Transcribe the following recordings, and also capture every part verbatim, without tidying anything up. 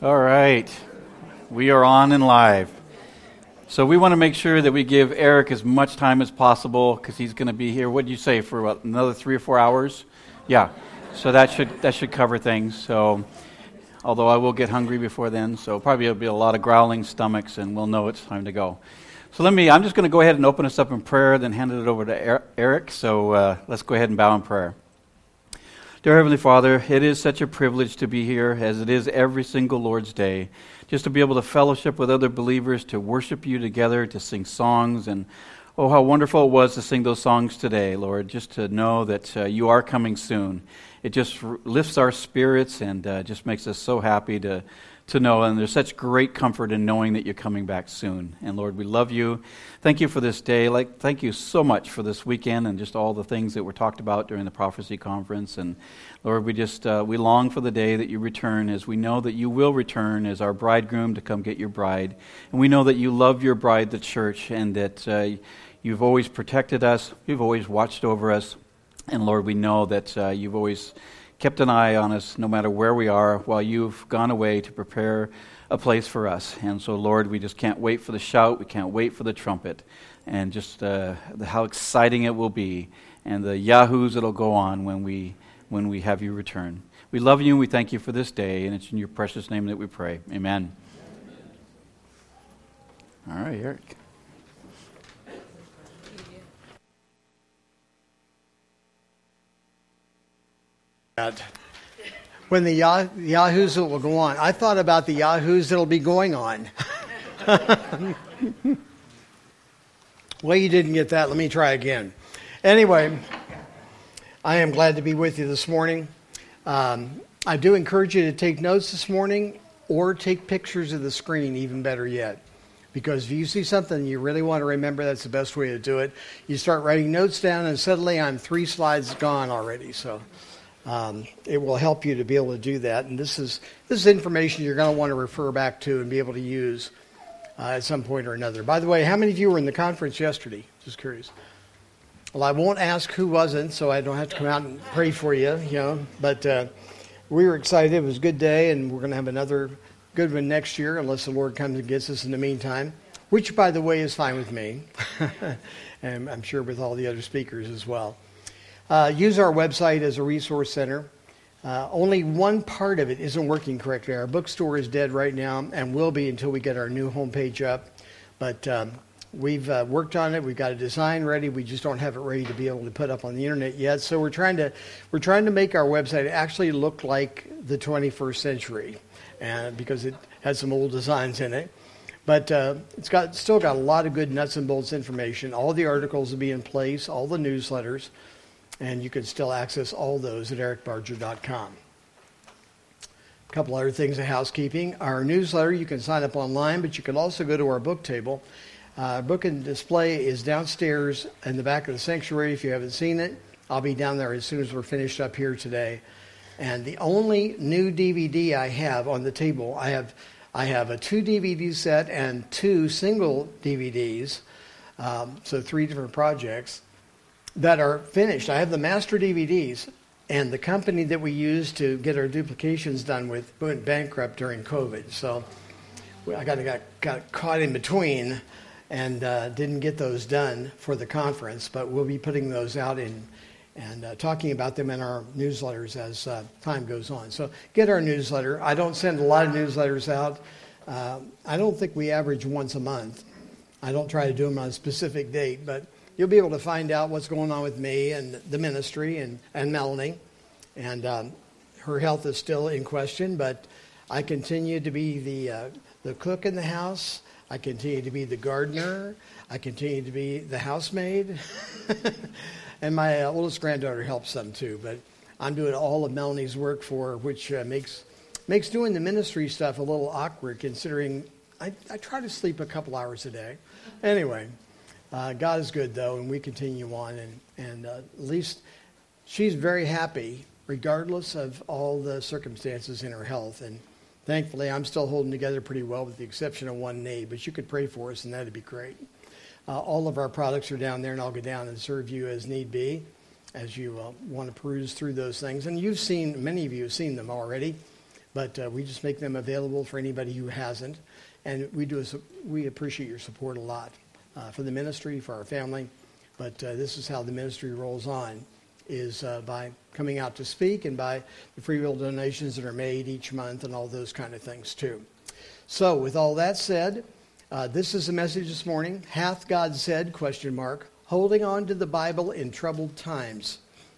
All right. We are on and live. So we want to make sure that we give Eric as much time as possible because he's going to be here, what did you say, for what, another three or four hours? Yeah. So that should that should cover things. So, although I will get hungry before then, so probably there'll be a lot of growling stomachs and we'll know it's time to go. So let me, I'm just going to go ahead and open us up in prayer, then hand it over to Eric. So uh, let's go ahead and bow in prayer. Dear Heavenly Father, it is such a privilege to be here, as it is every single Lord's Day, just to be able to fellowship with other believers, to worship you together, to sing songs, and oh, how wonderful it was to sing those songs today, Lord, just to know that uh, you are coming soon. It just r- lifts our spirits and uh, just makes us so happy to to know, and there's such great comfort in knowing that you're coming back soon. And Lord, we love you. Thank you for this day. Like, thank you so much for this weekend and just all the things that were talked about during the prophecy conference. And Lord, we just uh, we long for the day that you return, as we know that you will return as our bridegroom to come get your bride. And we know that you love your bride, the church, and that uh, you've always protected us. You've always watched over us. And Lord, we know that uh, you've always kept an eye on us no matter where we are while you've gone away to prepare a place for us. And so, Lord, we just can't wait for the shout. We can't wait for the trumpet. And just uh, the, how exciting it will be, and the yahoos that'll go on when we when we have you return. We love you and we thank you for this day, and it's in your precious name that we pray. Amen. All right, Eric. When the Yah- Yahoos will go on. I thought about the Yahoos that'll be going on. Well, you didn't get that. Let me try again. Anyway, I am glad to be with you this morning. Um, I do encourage you to take notes this morning, or take pictures of the screen, even better yet. Because if you see something you really want to remember, that's the best way to do it. You start writing notes down, and suddenly I'm three slides gone already. So Um, it will help you to be able to do that. And this is this is information you're going to want to refer back to and be able to use uh, at some point or another. By the way, how many of you were in the conference yesterday? Just curious. Well, I won't ask who wasn't, so I don't have to come out and pray for you, you know. But uh, we were excited. It was a good day, and we're going to have another good one next year, unless the Lord comes and gets us in the meantime, which, by the way, is fine with me. And I'm sure with all the other speakers as well. Uh, use our website as a resource center. Uh, only one part of it isn't working correctly. Our bookstore is dead right now and will be until we get our new homepage up. But um, we've uh, worked on it. We've got a design ready. We just don't have it ready to be able to put up on the internet yet. So we're trying to we're trying to make our website actually look like the twenty-first century, and because it has some old designs in it. But uh, it's got still got a lot of good nuts and bolts information. All the articles will be in place. All the newsletters. And you can still access all those at eric barger dot com. A couple other things of housekeeping. Our newsletter, you can sign up online, but you can also go to our book table. Uh, book and display is downstairs in the back of the sanctuary. If you haven't seen it, I'll be down there as soon as we're finished up here today. And the only new D V D I have on the table, I have I have a two D V D set and two single D V Ds, um, so three different projects that are finished. I have the master D V Ds, and the company that we used to get our duplications done with went bankrupt during COVID. So I got got, got caught in between and uh, didn't get those done for the conference, but we'll be putting those out in and uh, talking about them in our newsletters as uh, time goes on. So get our newsletter. I don't send a lot of newsletters out. Uh, I don't think we average once a month. I don't try to do them on a specific date, but you'll be able to find out what's going on with me and the ministry and, and Melanie. And um, her health is still in question, but I continue to be the uh, the cook in the house. I continue to be the gardener. I continue to be the housemaid. And my uh, oldest granddaughter helps some too. But I'm doing all of Melanie's work for her, which uh, makes makes doing the ministry stuff a little awkward, considering I, I try to sleep a couple hours a day. Anyway. Uh, God is good, though, and we continue on. And, and uh, at least she's very happy, regardless of all the circumstances in her health. And thankfully, I'm still holding together pretty well, with the exception of one knee. But you could pray for us, and that'd be great. Uh, all of our products are down there, and I'll go down and serve you as need be, as you uh, want to peruse through those things. And you've seen, many of you have seen them already. but uh, we just make them available for anybody who hasn't. And we do a, we appreciate your support a lot uh, for the ministry, for our family. But uh, this is how the ministry rolls on, is uh, by coming out to speak and by the free will donations that are made each month and all those kind of things too. So with all that said, uh, this is the message this morning. Hath God said, question mark, holding on to the Bible in troubled times.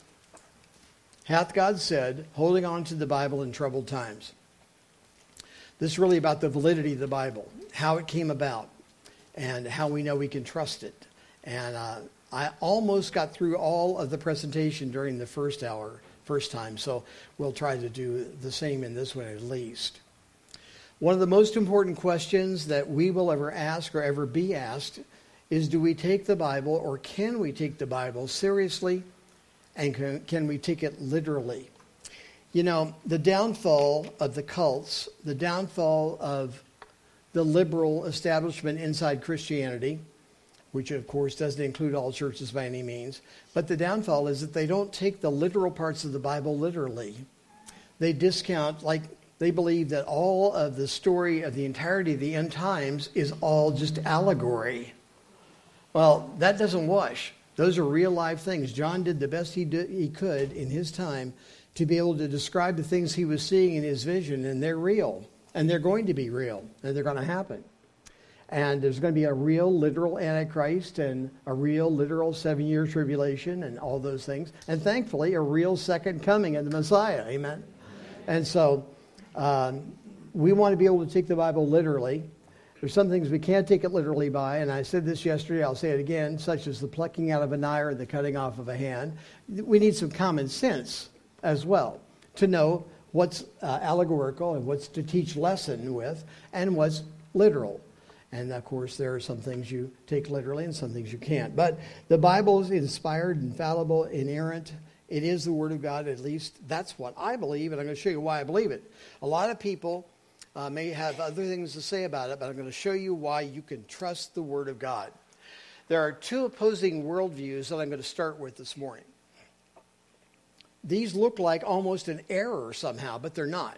Hath God said, holding on to the Bible in troubled times. This is really about the validity of the Bible, how it came about, and how we know we can trust it. And uh, I almost got through all of the presentation during the first hour, first time, so we'll try to do the same in this one at least. One of the most important questions that we will ever ask or ever be asked is, do we take the Bible, or can we take the Bible seriously, and can, can we take it literally? You know, the downfall of the cults, the downfall of the liberal establishment inside Christianity, which of course doesn't include all churches by any means, but the downfall is that they don't take the literal parts of the Bible literally. They discount, like they believe that all of the story of the entirety of the end times is all just allegory. Well, that doesn't wash. Those are real life things. John did the best he did, he could in his time to be able to describe the things he was seeing in his vision, and they're real, and they're going to be real, and they're going to happen. And there's going to be a real, literal Antichrist, and a real, literal seven-year tribulation, and all those things. And thankfully, a real second coming of the Messiah. Amen? And so um, we want to be able to take the Bible literally. There's some things we can't take it literally by, and I said this yesterday, I'll say it again, such as the plucking out of an eye or the cutting off of a hand. We need some common sense as well to know what's uh, allegorical and what's to teach lesson with, and what's literal. And of course, there are some things you take literally and some things you can't. But the Bible is inspired, infallible, inerrant. It is the Word of God, at least that's what I believe, and I'm going to show you why I believe it. A lot of people uh, may have other things to say about it, but I'm going to show you why you can trust the Word of God. There are two opposing worldviews that I'm going to start with this morning. These look like almost an error somehow, but they're not.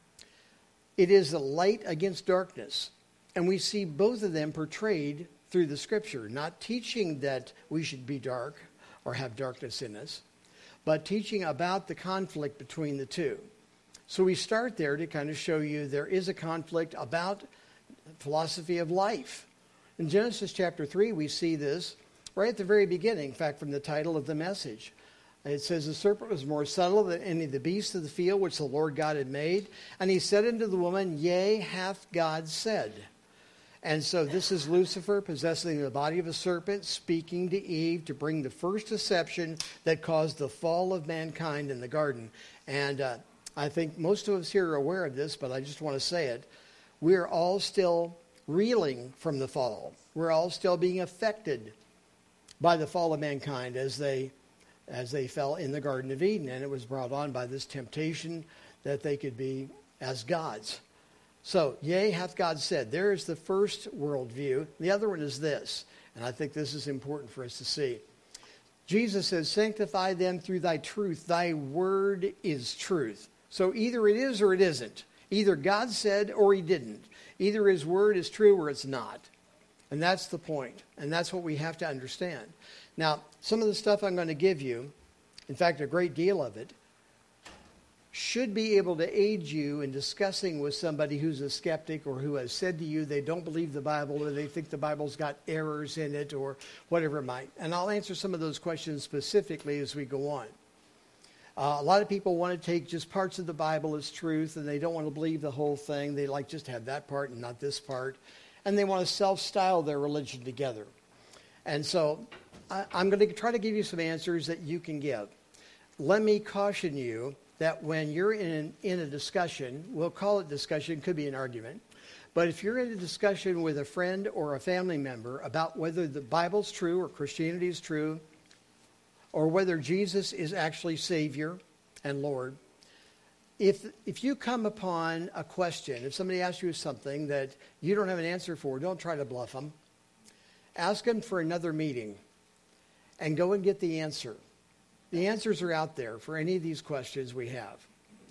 It is the light against darkness. And we see both of them portrayed through the Scripture, not teaching that we should be dark or have darkness in us, but teaching about the conflict between the two. So we start there to kind of show you there is a conflict about philosophy of life. In Genesis chapter three, we see this right at the very beginning, in fact, from the title of the message. It says, the serpent was more subtle than any of the beasts of the field which the Lord God had made. And he said unto the woman, yea, hath God said. And so this is Lucifer possessing the body of a serpent, speaking to Eve to bring the first deception that caused the fall of mankind in the garden. And uh, I think most of us here are aware of this, but I just want to say it. We're all still reeling from the fall. We're all still being affected by the fall of mankind as they as they fell in the Garden of Eden. And it was brought on by this temptation that they could be as gods. So, yea, hath God said. There is the first worldview. The other one is this, and I think this is important for us to see. Jesus says, sanctify them through thy truth. Thy word is truth. So either it is or it isn't. Either God said or he didn't. Either his word is true or it's not. And that's the point. And that's what we have to understand. Now, some of the stuff I'm going to give you, in fact, a great deal of it, should be able to aid you in discussing with somebody who's a skeptic or who has said to you they don't believe the Bible or they think the Bible's got errors in it or whatever it might. And I'll answer some of those questions specifically as we go on. Uh, a lot of people want to take just parts of the Bible as truth, and they don't want to believe the whole thing. They like just have that part and not this part. And they want to self-style their religion together. And so I, I'm going to try to give you some answers that you can give. Let me caution you that when you're in, in a discussion, we'll call it discussion, could be an argument, but if you're in a discussion with a friend or a family member about whether the Bible's true or Christianity is true, or whether Jesus is actually Savior and Lord, if if you come upon a question, if somebody asks you something that you don't have an answer for, don't try to bluff them. Ask them for another meeting and go and get the answer. The answers are out there for any of these questions we have.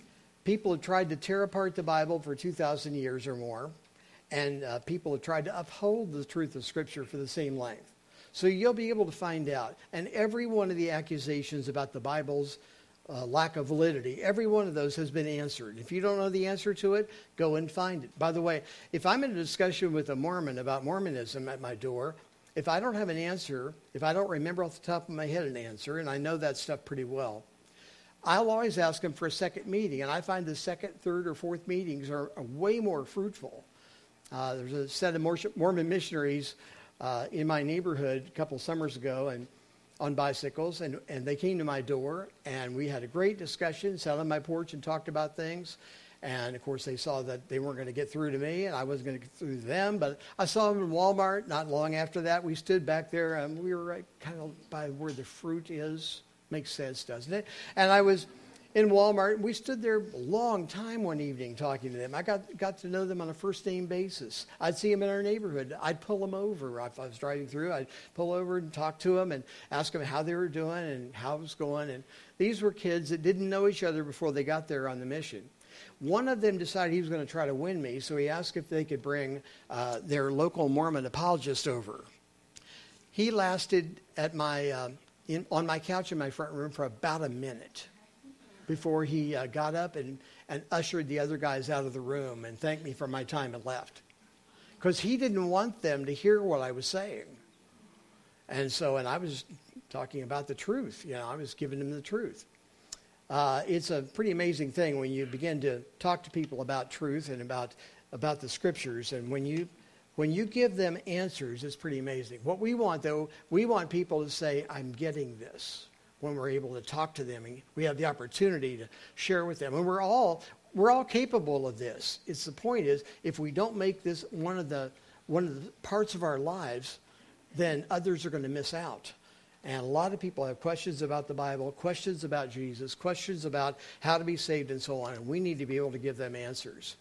People have tried to tear apart the Bible for two thousand years or more, and uh, people have tried to uphold the truth of Scripture for the same length. So you'll be able to find out. And every one of the accusations about the Bible's uh, lack of validity, every one of those has been answered. If you don't know the answer to it, go and find it. By the way, if I'm in a discussion with a Mormon about Mormonism at my door, if I don't have an answer, if I don't remember off the top of my head an answer, and I know that stuff pretty well, I'll always ask them for a second meeting. And I find the second, third, or fourth meetings are, are way more fruitful. Uh, there's a set of Mormon missionaries uh, in my neighborhood a couple summers ago, and on bicycles, and, and they came to my door, and we had a great discussion, sat on my porch and talked about things. And, of course, they saw that they weren't going to get through to me, and I wasn't going to get through to them. But I saw them in Walmart not long after that. We stood back there, and we were right kind of by where the fruit is. Makes sense, doesn't it? And I was in Walmart, and we stood there a long time one evening talking to them. I got got to know them on a first-name basis. I'd see them in our neighborhood. I'd pull them over. If I was driving through, I'd pull over and talk to them and ask them how they were doing and how it was going. And these were kids that didn't know each other before they got there on the mission. One of them decided he was going to try to win me, so he asked if they could bring uh, their local Mormon apologist over. He lasted at my uh, in, on my couch in my front room for about a minute before he uh, got up and, and ushered the other guys out of the room and thanked me for my time and left. Because he didn't want them to hear what I was saying. And so, and I was talking about the truth. You know, I was giving them the truth. Uh, it's a pretty amazing thing when you begin to talk to people about truth and about about the Scriptures. And when you when you give them answers, it's pretty amazing. What we want, though, we want people to say, I'm getting this. When we're able to talk to them and we have the opportunity to share with them. And we're all we're all capable of this. It's the point is, if we don't make this one of the one of the parts of our lives, then others are going to miss out. And a lot of people have questions about the Bible, questions about Jesus, questions about how to be saved and so on. And we need to be able to give them answers.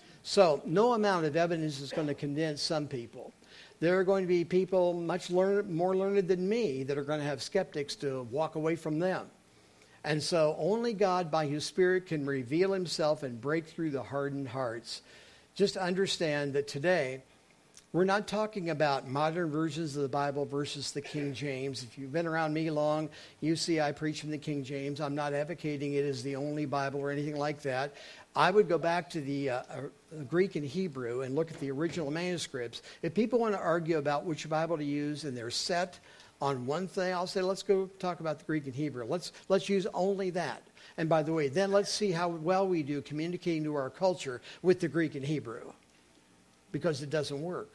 So no amount of evidence is going to convince some people. There are going to be people much learned, more learned than me that are going to have skeptics to walk away from them. And so only God by His Spirit can reveal Himself and break through the hardened hearts. Just understand that today, we're not talking about modern versions of the Bible versus the King James. If you've been around me long, you see I preach from the King James. I'm not advocating it as the only Bible or anything like that. I would go back to the uh, uh, Greek and Hebrew and look at the original manuscripts. If people want to argue about which Bible to use and they're set on one thing, I'll say, let's go talk about the Greek and Hebrew. Let's, let's use only that. And by the way, then let's see how well we do communicating to our culture with the Greek and Hebrew, because it doesn't work.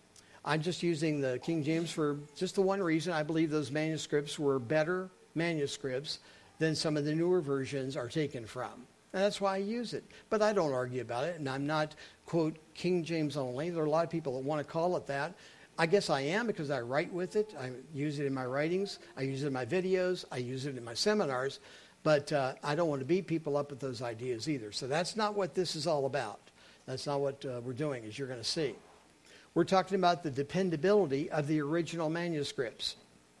I'm just using the King James for just the one reason. I believe those manuscripts were better manuscripts than some of the newer versions are taken from. And that's why I use it. But I don't argue about it, and I'm not, quote, King James only. There are a lot of people that want to call it that. I guess I am because I write with it. I use it in my writings. I use it in my videos. I use it in my seminars. But uh, I don't want to beat people up with those ideas either. So that's not what this is all about. That's not what uh, we're doing, as you're going to see. We're talking about the dependability of the original manuscripts.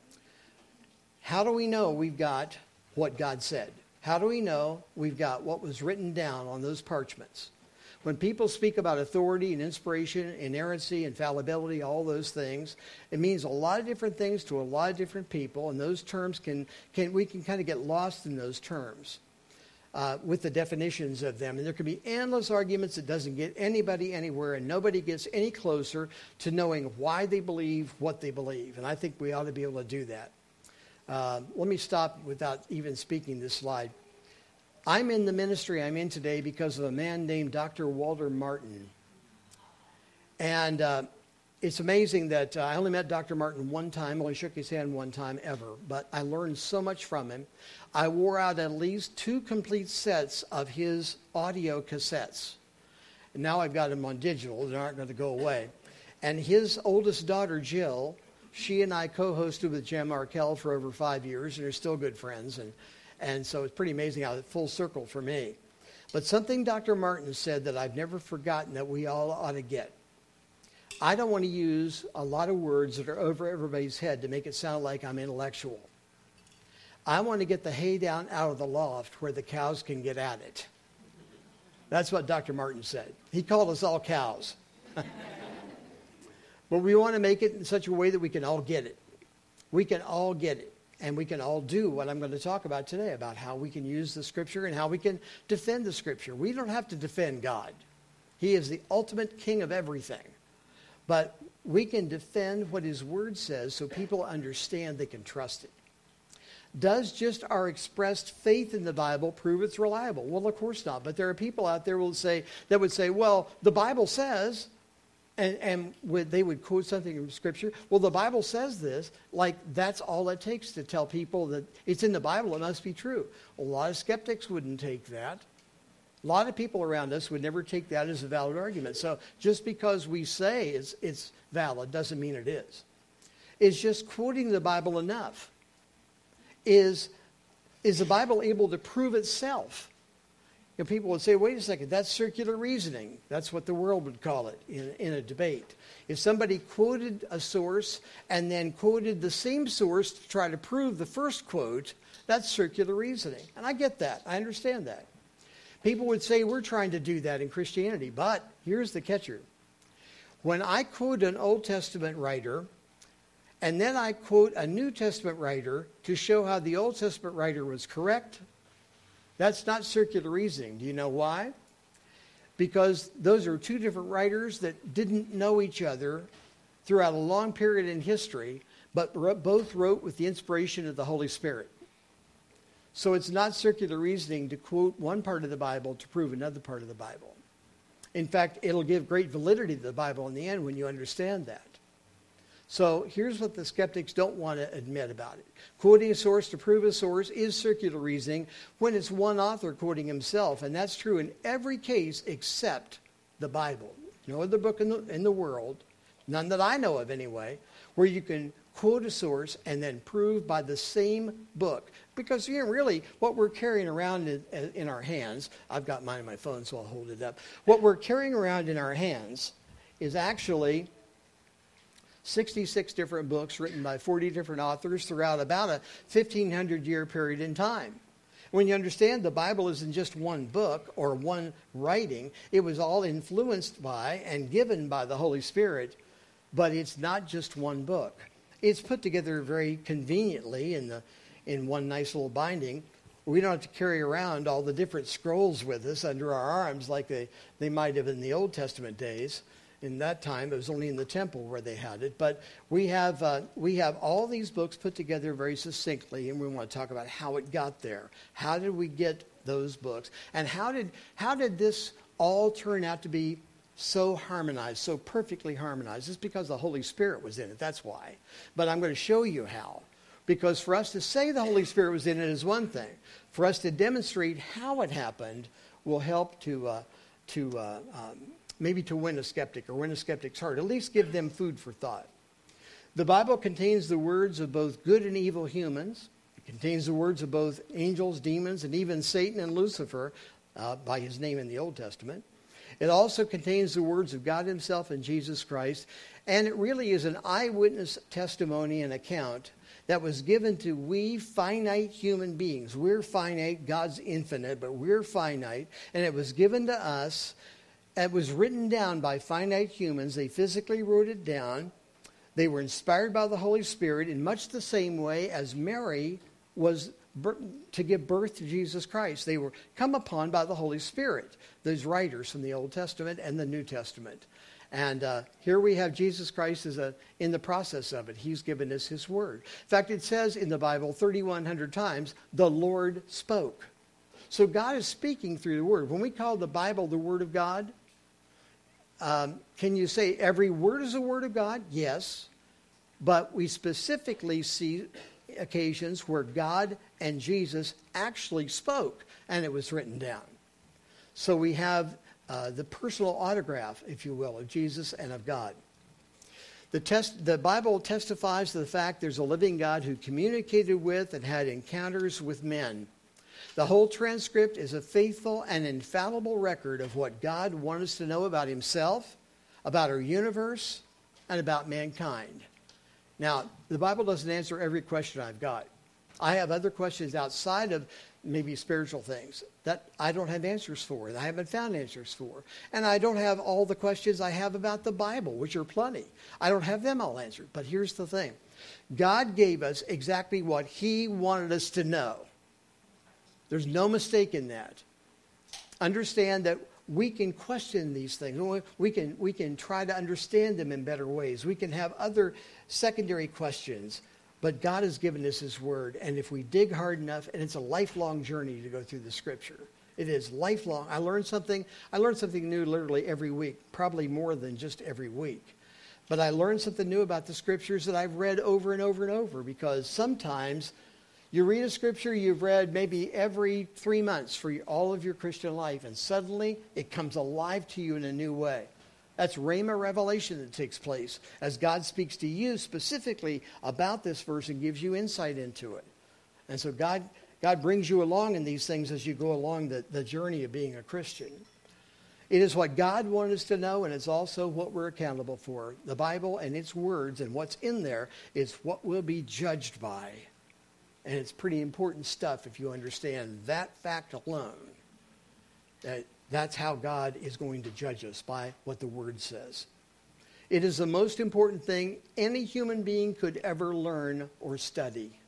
How do we know we've got what God said? How do we know we've got what was written down on those parchments? When people speak about authority and inspiration, inerrancy, infallibility, all those things, it means a lot of different things to a lot of different people, and those terms can, can we can kind of get lost in those terms. Uh, with the definitions of them. And there can be endless arguments that doesn't get anybody anywhere, and nobody gets any closer to knowing why they believe what they believe. And I think we ought to be able to do that. Uh, let me stop without even speaking this slide. I'm in the ministry I'm in today because of a man named Doctor Walter Martin. And uh, it's amazing that uh, I only met Doctor Martin one time, only shook his hand one time ever, but I learned so much from him. I wore out at least two complete sets of his audio cassettes. And now I've got them on digital. They aren't going to go away. And his oldest daughter, Jill, she and I co-hosted with Jim Arkell for over five years and are still good friends. And, and so it's pretty amazing how it full circled for me. But something Doctor Martin said that I've never forgotten that we all ought to get. I don't want to use a lot of words that are over everybody's head to make it sound like I'm intellectual. I want to get the hay down out of the loft where the cows can get at it. That's what Doctor Martin said. He called us all cows. But we want to make it in such a way that we can all get it. We can all get it. And we can all do what I'm going to talk about today, about how we can use the Scripture and how we can defend the Scripture. We don't have to defend God. He is the ultimate king of everything. But we can defend what his word says so people understand they can trust it. Does just our expressed faith in the Bible prove it's reliable? Well, of course not. But there are people out there will say that would say, well, the Bible says... And, and would, they would quote something from Scripture. Well, the Bible says this, like that's all it takes to tell people that it's in the Bible, it must be true. A lot of skeptics wouldn't take that. A lot of people around us would never take that as a valid argument. So just because we say it's, it's valid doesn't mean it is. Is just quoting the Bible enough? Is, is the Bible able to prove itself? You know, people would say, wait a second, that's circular reasoning. That's what the world would call it in, in a debate. If somebody quoted a source and then quoted the same source to try to prove the first quote, that's circular reasoning. And I get that. I understand that. People would say we're trying to do that in Christianity. But here's the catcher. When I quote an Old Testament writer and then I quote a New Testament writer to show how the Old Testament writer was correct, that's not circular reasoning. Do you know why? Because those are two different writers that didn't know each other throughout a long period in history, but both wrote with the inspiration of the Holy Spirit. So it's not circular reasoning to quote one part of the Bible to prove another part of the Bible. In fact, it'll give great validity to the Bible in the end when you understand that. So here's what the skeptics don't want to admit about it. Quoting a source to prove a source is circular reasoning when it's one author quoting himself. And that's true in every case except the Bible. No other book in the, in the world, none that I know of anyway, where you can quote a source and then prove by the same book. Because you know, really what we're carrying around in, in our hands, I've got mine on my phone so I'll hold it up. What we're carrying around in our hands is actually sixty-six different books written by forty different authors throughout about a fifteen hundred year period in time. When you understand the Bible isn't just one book or one writing, it was all influenced by and given by the Holy Spirit, but it's not just one book. It's put together very conveniently in the in one nice little binding. We don't have to carry around all the different scrolls with us under our arms like they, they might have in the Old Testament days. In that time, it was only in the temple where they had it. But we have uh, we have all these books put together very succinctly, and we want to talk about how it got there. How did we get those books? And how did how did this all turn out to be so harmonized, so perfectly harmonized? It's because the Holy Spirit was in it. That's why. But I'm going to show you how. Because for us to say the Holy Spirit was in it is one thing. For us to demonstrate how it happened will help to uh, to uh, um, maybe to win a skeptic or win a skeptic's heart. At least give them food for thought. The Bible contains the words of both good and evil humans. It contains the words of both angels, demons, and even Satan and Lucifer uh, by his name in the Old Testament. It also contains the words of God himself and Jesus Christ. And it really is an eyewitness testimony and account that was given to we finite human beings. We're finite, God's infinite, but we're finite. And it was given to us. It was written down by finite humans. They physically wrote it down. They were inspired by the Holy Spirit in much the same way as Mary was to give birth to Jesus Christ. They were come upon by the Holy Spirit, those writers from the Old Testament and the New Testament. And uh, here we have Jesus Christ as a, in the process of it. He's given us his word. In fact, it says in the Bible thirty-one hundred times, the Lord spoke. So God is speaking through the word. When we call the Bible the Word of God, Um, can you say every word is a word of God? Yes. But we specifically see occasions where God and Jesus actually spoke and it was written down. So we have uh, the personal autograph, if you will, of Jesus and of God. The, test, the Bible testifies to the fact there's a living God who communicated with and had encounters with men. The whole transcript is a faithful and infallible record of what God wanted us to know about himself, about our universe, and about mankind. Now, the Bible doesn't answer every question I've got. I have other questions outside of maybe spiritual things that I don't have answers for, that I haven't found answers for. And I don't have all the questions I have about the Bible, which are plenty. I don't have them all answered. But here's the thing. God gave us exactly what he wanted us to know. There's no mistake in that. Understand that we can question these things. We can, we can try to understand them in better ways. We can have other secondary questions. But God has given us his word. And if we dig hard enough, and it's a lifelong journey to go through the scripture. It is lifelong. I learn something. I learn something new literally every week, probably more than just every week. But I learn something new about the scriptures that I've read over and over and over, because sometimes you read a scripture you've read maybe every three months for all of your Christian life, and suddenly it comes alive to you in a new way. That's Rhema revelation that takes place as God speaks to you specifically about this verse and gives you insight into it. And so God, God brings you along in these things as you go along the, the journey of being a Christian. It is what God wanted us to know, and it's also what we're accountable for. The Bible and its words and what's in there is what we'll be judged by. And it's pretty important stuff if you understand that fact alone. That that's how God is going to judge us, by what the Word says. It is the most important thing any human being could ever learn or study.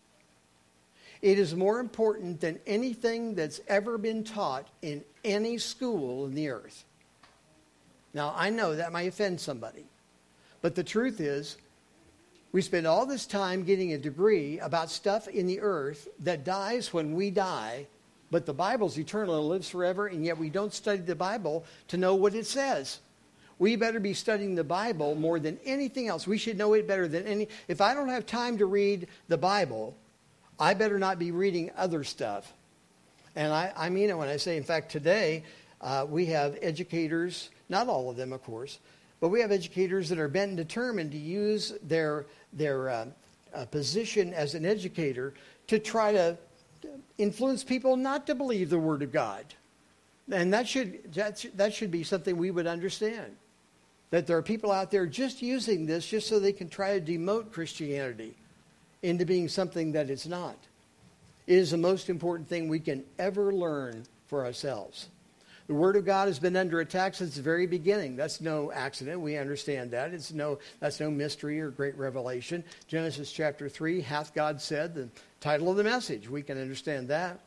It is more important than anything that's ever been taught in any school in the earth. Now, I know that might offend somebody, but the truth is, we spend all this time getting a degree about stuff in the earth that dies when we die, but the Bible's eternal and lives forever, and yet we don't study the Bible to know what it says. We better be studying the Bible more than anything else. We should know it better than any... If I don't have time to read the Bible, I better not be reading other stuff. And I, I mean it when I say, in fact, today uh, we have educators, not all of them, of course, but we have educators that are bent and determined to use their, their uh, uh, position as an educator to try to influence people not to believe the Word of God. And that should, that should, that should be something we would understand. That there are people out there just using this just so they can try to demote Christianity into being something that it's not. It is the most important thing we can ever learn for ourselves. The Word of God has been under attack since the very beginning. That's no accident. We understand that. It's no, that's no mystery or great revelation. Genesis chapter three, hath God said, the title of the message. We can understand that.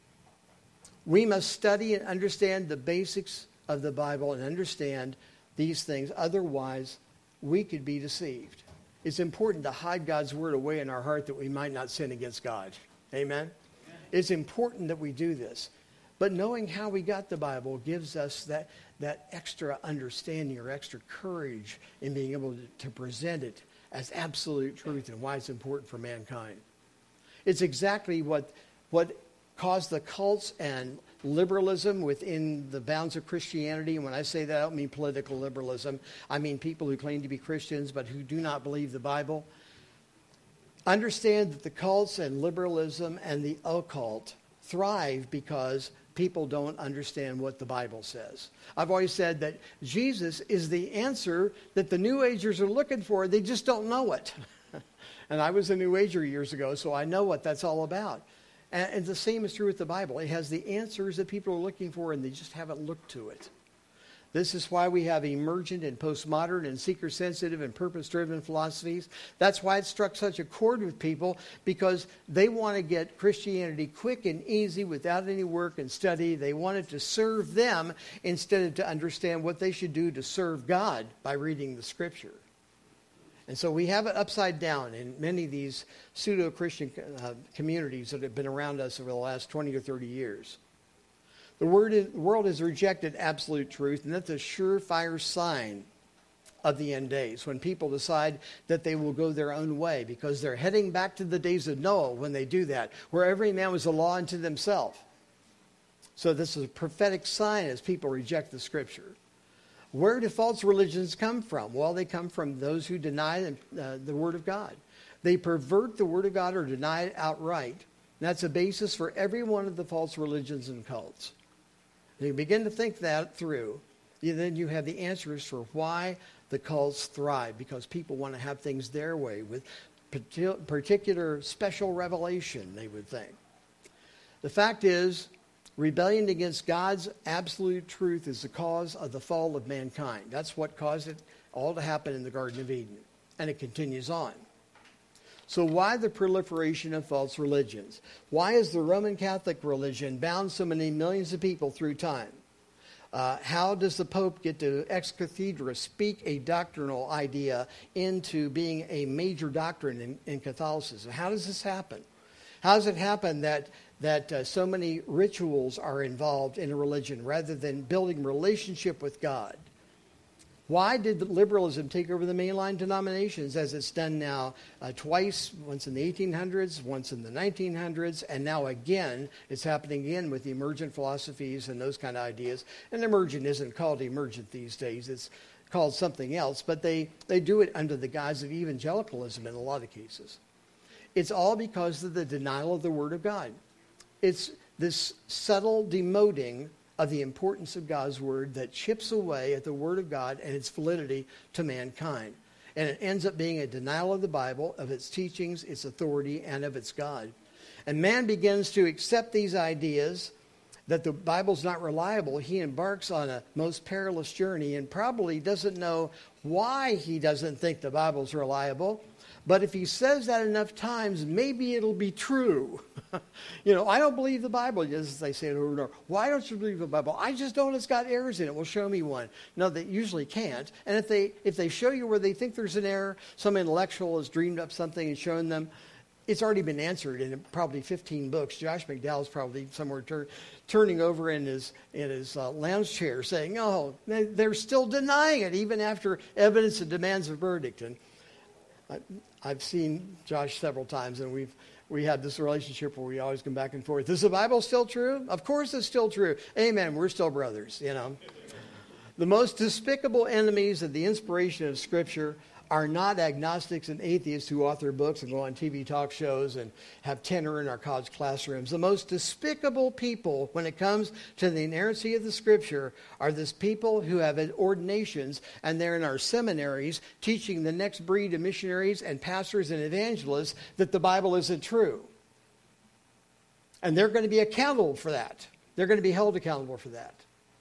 We must study and understand the basics of the Bible and understand these things. Otherwise, we could be deceived. It's important to hide God's Word away in our heart that we might not sin against God. Amen? Amen. It's important that we do this. But knowing how we got the Bible gives us that, that extra understanding or extra courage in being able to, to present it as absolute truth and why it's important for mankind. It's exactly what, what caused the cults and liberalism within the bounds of Christianity. And when I say that, I don't mean political liberalism. I mean people who claim to be Christians but who do not believe the Bible. Understand that the cults and liberalism and the occult thrive because people don't understand what the Bible says. I've always said that Jesus is the answer that the New Agers are looking for. They just don't know it. And I was a New Ager years ago, so I know what that's all about. And, and the same is true with the Bible. It has the answers that people are looking for, and they just haven't looked to it. This is why we have emergent and postmodern and seeker-sensitive and purpose-driven philosophies. That's why it struck such a chord with people, because they want to get Christianity quick and easy without any work and study. They want it to serve them instead of to understand what they should do to serve God by reading the Scripture. And so we have it upside down in many of these pseudo-Christian uh, communities that have been around us over the last twenty or thirty years. The world has rejected absolute truth, and that's a surefire sign of the end days, when people decide that they will go their own way, because they're heading back to the days of Noah when they do that, where every man was a law unto themselves. So this is a prophetic sign as people reject the Scripture. Where do false religions come from? Well, they come from those who deny uh, the Word of God. They pervert the Word of God or deny it outright. And that's a basis for every one of the false religions and cults. You begin to think that through, then you have the answers for why the cults thrive, because people want to have things their way with particular special revelation, they would think. The fact is, rebellion against God's absolute truth is the cause of the fall of mankind. That's what caused it all to happen in the Garden of Eden. And it continues on. So why the proliferation of false religions? Why is the Roman Catholic religion bound so many millions of people through time? Uh, how does the Pope get to ex cathedra speak a doctrinal idea into being a major doctrine in, in Catholicism? How does this happen? How does it happen that that uh, so many rituals are involved in a religion rather than building relationship with God? Why did liberalism take over the mainline denominations as it's done now uh, twice, once in the eighteen hundreds, once in the nineteen hundreds, and now again, it's happening again with the emergent philosophies and those kind of ideas. And emergent isn't called emergent these days. It's called something else, but they, they do it under the guise of evangelicalism in a lot of cases. It's all because of the denial of the Word of God. It's this subtle demoting of the importance of God's Word that chips away at the Word of God and its validity to mankind. And it ends up being a denial of the Bible, of its teachings, its authority, and of its God. And man begins to accept these ideas that the Bible's not reliable. He embarks on a most perilous journey and probably doesn't know why he doesn't think the Bible's reliable. But if he says that enough times, maybe it'll be true. You know, I don't believe the Bible, as they say it over and over. Why don't you believe the Bible? I just don't. It's got errors in it. Well, show me one. No, they usually can't. And if they if they show you where they think there's an error, some intellectual has dreamed up something and shown them, it's already been answered in probably fifteen books. Josh McDowell's probably somewhere tur- turning over in his in his uh, lounge chair saying, oh, they're still denying it, even after evidence and demands a verdict. And I, I've seen Josh several times, and we've we have this relationship where we always come back and forth. Is the Bible still true? Of course it's still true. Amen. We're still brothers, you know. The most despicable enemies of the inspiration of Scripture are not agnostics and atheists who author books and go on T V talk shows and have tenor in our college classrooms. The most despicable people when it comes to the inerrancy of the Scripture are these people who have ordinations and they're in our seminaries teaching the next breed of missionaries and pastors and evangelists that the Bible isn't true. And they're going to be accountable for that. They're going to be held accountable for that.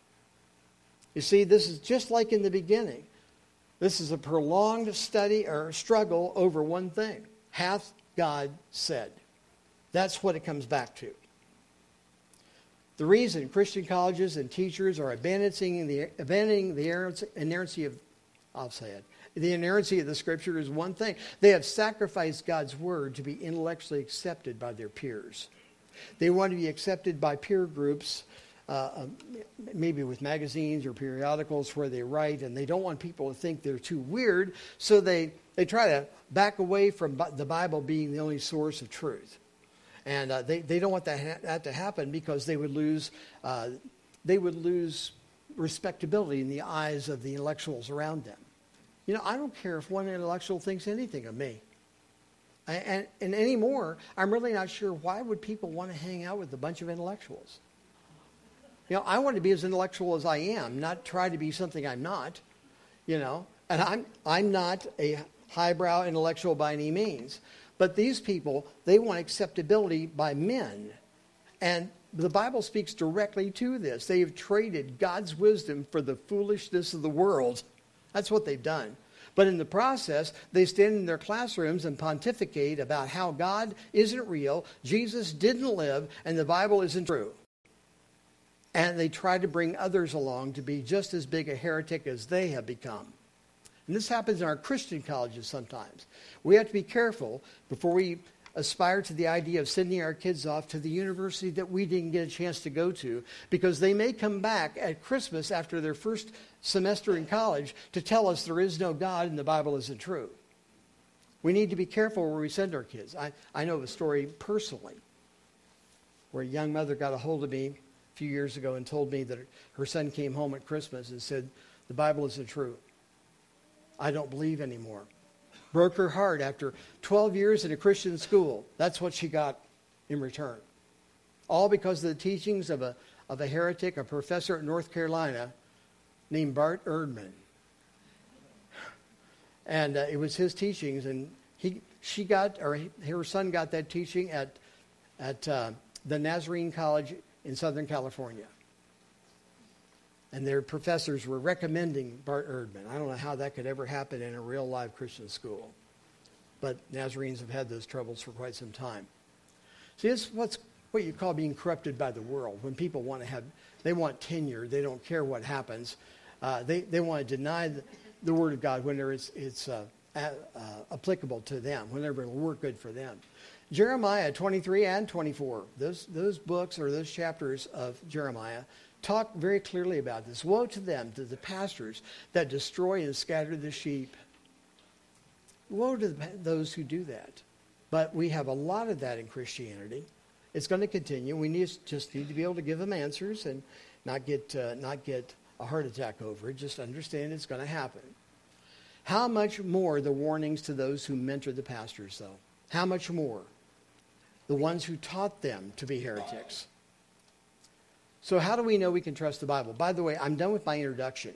You see, this is just like in the beginning. This is a prolonged study or struggle over one thing. Hath God said? That's what it comes back to. The reason Christian colleges and teachers are abandoning the, abandoning the inerrancy of, I'll say it, the inerrancy of the Scripture is one thing. They have sacrificed God's Word to be intellectually accepted by their peers. They want to be accepted by peer groups, Uh, maybe with magazines or periodicals where they write, and they don't want people to think they're too weird, so they, they try to back away from the Bible being the only source of truth. And uh, they, they don't want that, ha- that to happen because they would lose uh, they would lose respectability in the eyes of the intellectuals around them. You know, I don't care if one intellectual thinks anything of me. I, and, and anymore, I'm really not sure why would people want to hang out with a bunch of intellectuals. You know, I want to be as intellectual as I am, not try to be something I'm not, you know. And I'm I'm not a highbrow intellectual by any means. But these people, they want acceptability by men. And the Bible speaks directly to this. They have traded God's wisdom for the foolishness of the world. That's what they've done. But in the process, they stand in their classrooms and pontificate about how God isn't real, Jesus didn't live, and the Bible isn't true. And they try to bring others along to be just as big a heretic as they have become. And this happens in our Christian colleges sometimes. We have to be careful before we aspire to the idea of sending our kids off to the university that we didn't get a chance to go to, because they may come back at Christmas after their first semester in college to tell us there is no God and the Bible isn't true. We need to be careful where we send our kids. I, I know of a story personally where a young mother got a hold of me a few years ago and told me that her son came home at Christmas and said, the Bible isn't true. I don't believe anymore. Broke her heart after twelve years in a Christian school. That's what she got in return. All because of the teachings of a, of a heretic, a professor at North Carolina named Bart Ehrman. And uh, it was his teachings, and he She got, or her son got that teaching at, at uh, the Nazarene College in Southern California. And their professors were recommending Bart Ehrman. I don't know how that could ever happen in a real live Christian school. But Nazarenes have had those troubles for quite some time. See, it's what's what you call being corrupted by the world. When people want to have, they want tenure. They don't care what happens. Uh, they, they want to deny the, the Word of God whenever it's, it's uh, uh, applicable to them, whenever it will work good for them. Jeremiah twenty-three and twenty-four, those, those books or those chapters of Jeremiah talk very clearly about this. Woe to them, to the pastors that destroy and scatter the sheep. Woe to the, those who do that. But we have a lot of that in Christianity. It's going to continue. We need, just need to be able to give them answers and not get uh, not get a heart attack over it. Just understand it's going to happen. How much more the warnings to those who mentor the pastors, though? How much more? The ones who taught them to be heretics. So how do we know we can trust the Bible? By the way, I'm done with my introduction.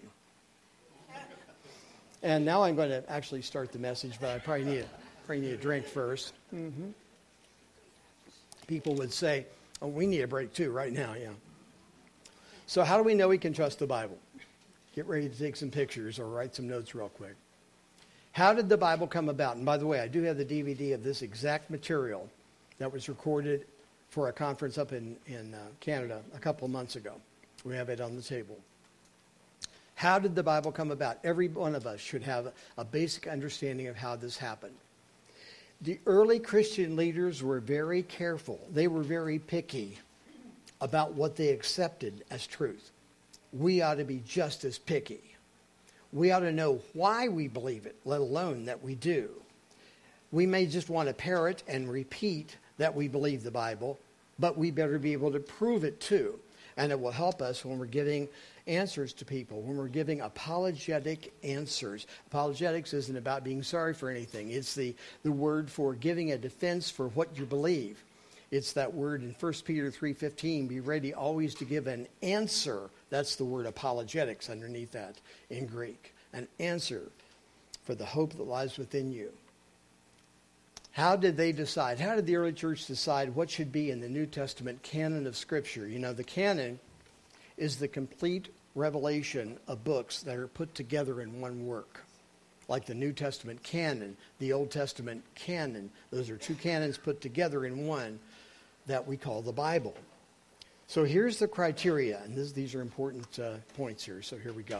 And now I'm going to actually start the message, but I probably need a, probably need a drink first. Mm-hmm. People would say, oh, we need a break too right now, yeah. So how do we know we can trust the Bible? Get ready to take some pictures or write some notes real quick. How did the Bible come about? And by the way, I do have the D V D of this exact material that was recorded for a conference up in, in uh, Canada a couple of months ago. We have it on the table. How did the Bible come about? Every one of us should have a, a basic understanding of how this happened. The early Christian leaders were very careful. They were very picky about what they accepted as truth. We ought to be just as picky. We ought to know why we believe it, let alone that we do. We may just want to parrot and repeat that we believe the Bible, but we better be able to prove it too. And it will help us when we're giving answers to people, when we're giving apologetic answers. Apologetics isn't about being sorry for anything. It's the, the word for giving a defense for what you believe. It's that word in First Peter three fifteen, be ready always to give an answer. That's the word apologetics underneath that in Greek. An answer for the hope that lies within you. How did they decide? How did the early church decide what should be in the New Testament canon of Scripture? You know, the canon is the complete revelation of books that are put together in one work. Like the New Testament canon, the Old Testament canon. Those are two canons put together in one that we call the Bible. So here's the criteria, and this, these are important uh, points here, so here we go.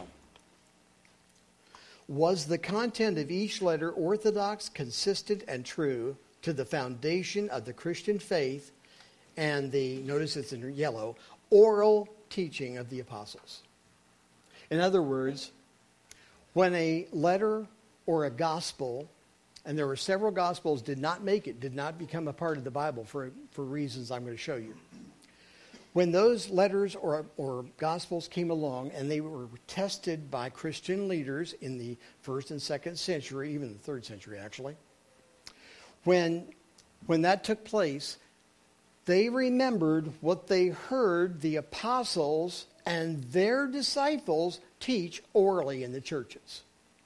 Was the content of each letter orthodox, consistent, and true to the foundation of the Christian faith and the, notice it's in yellow, oral teaching of the apostles? In other words, when a letter or a gospel, and there were several gospels did not make it, did not become a part of the Bible for, for reasons I'm going to show you. When those letters or, or gospels came along and they were tested by Christian leaders in the first and second century, even the third century actually, when, when that took place, they remembered what they heard the apostles and their disciples teach orally in the churches.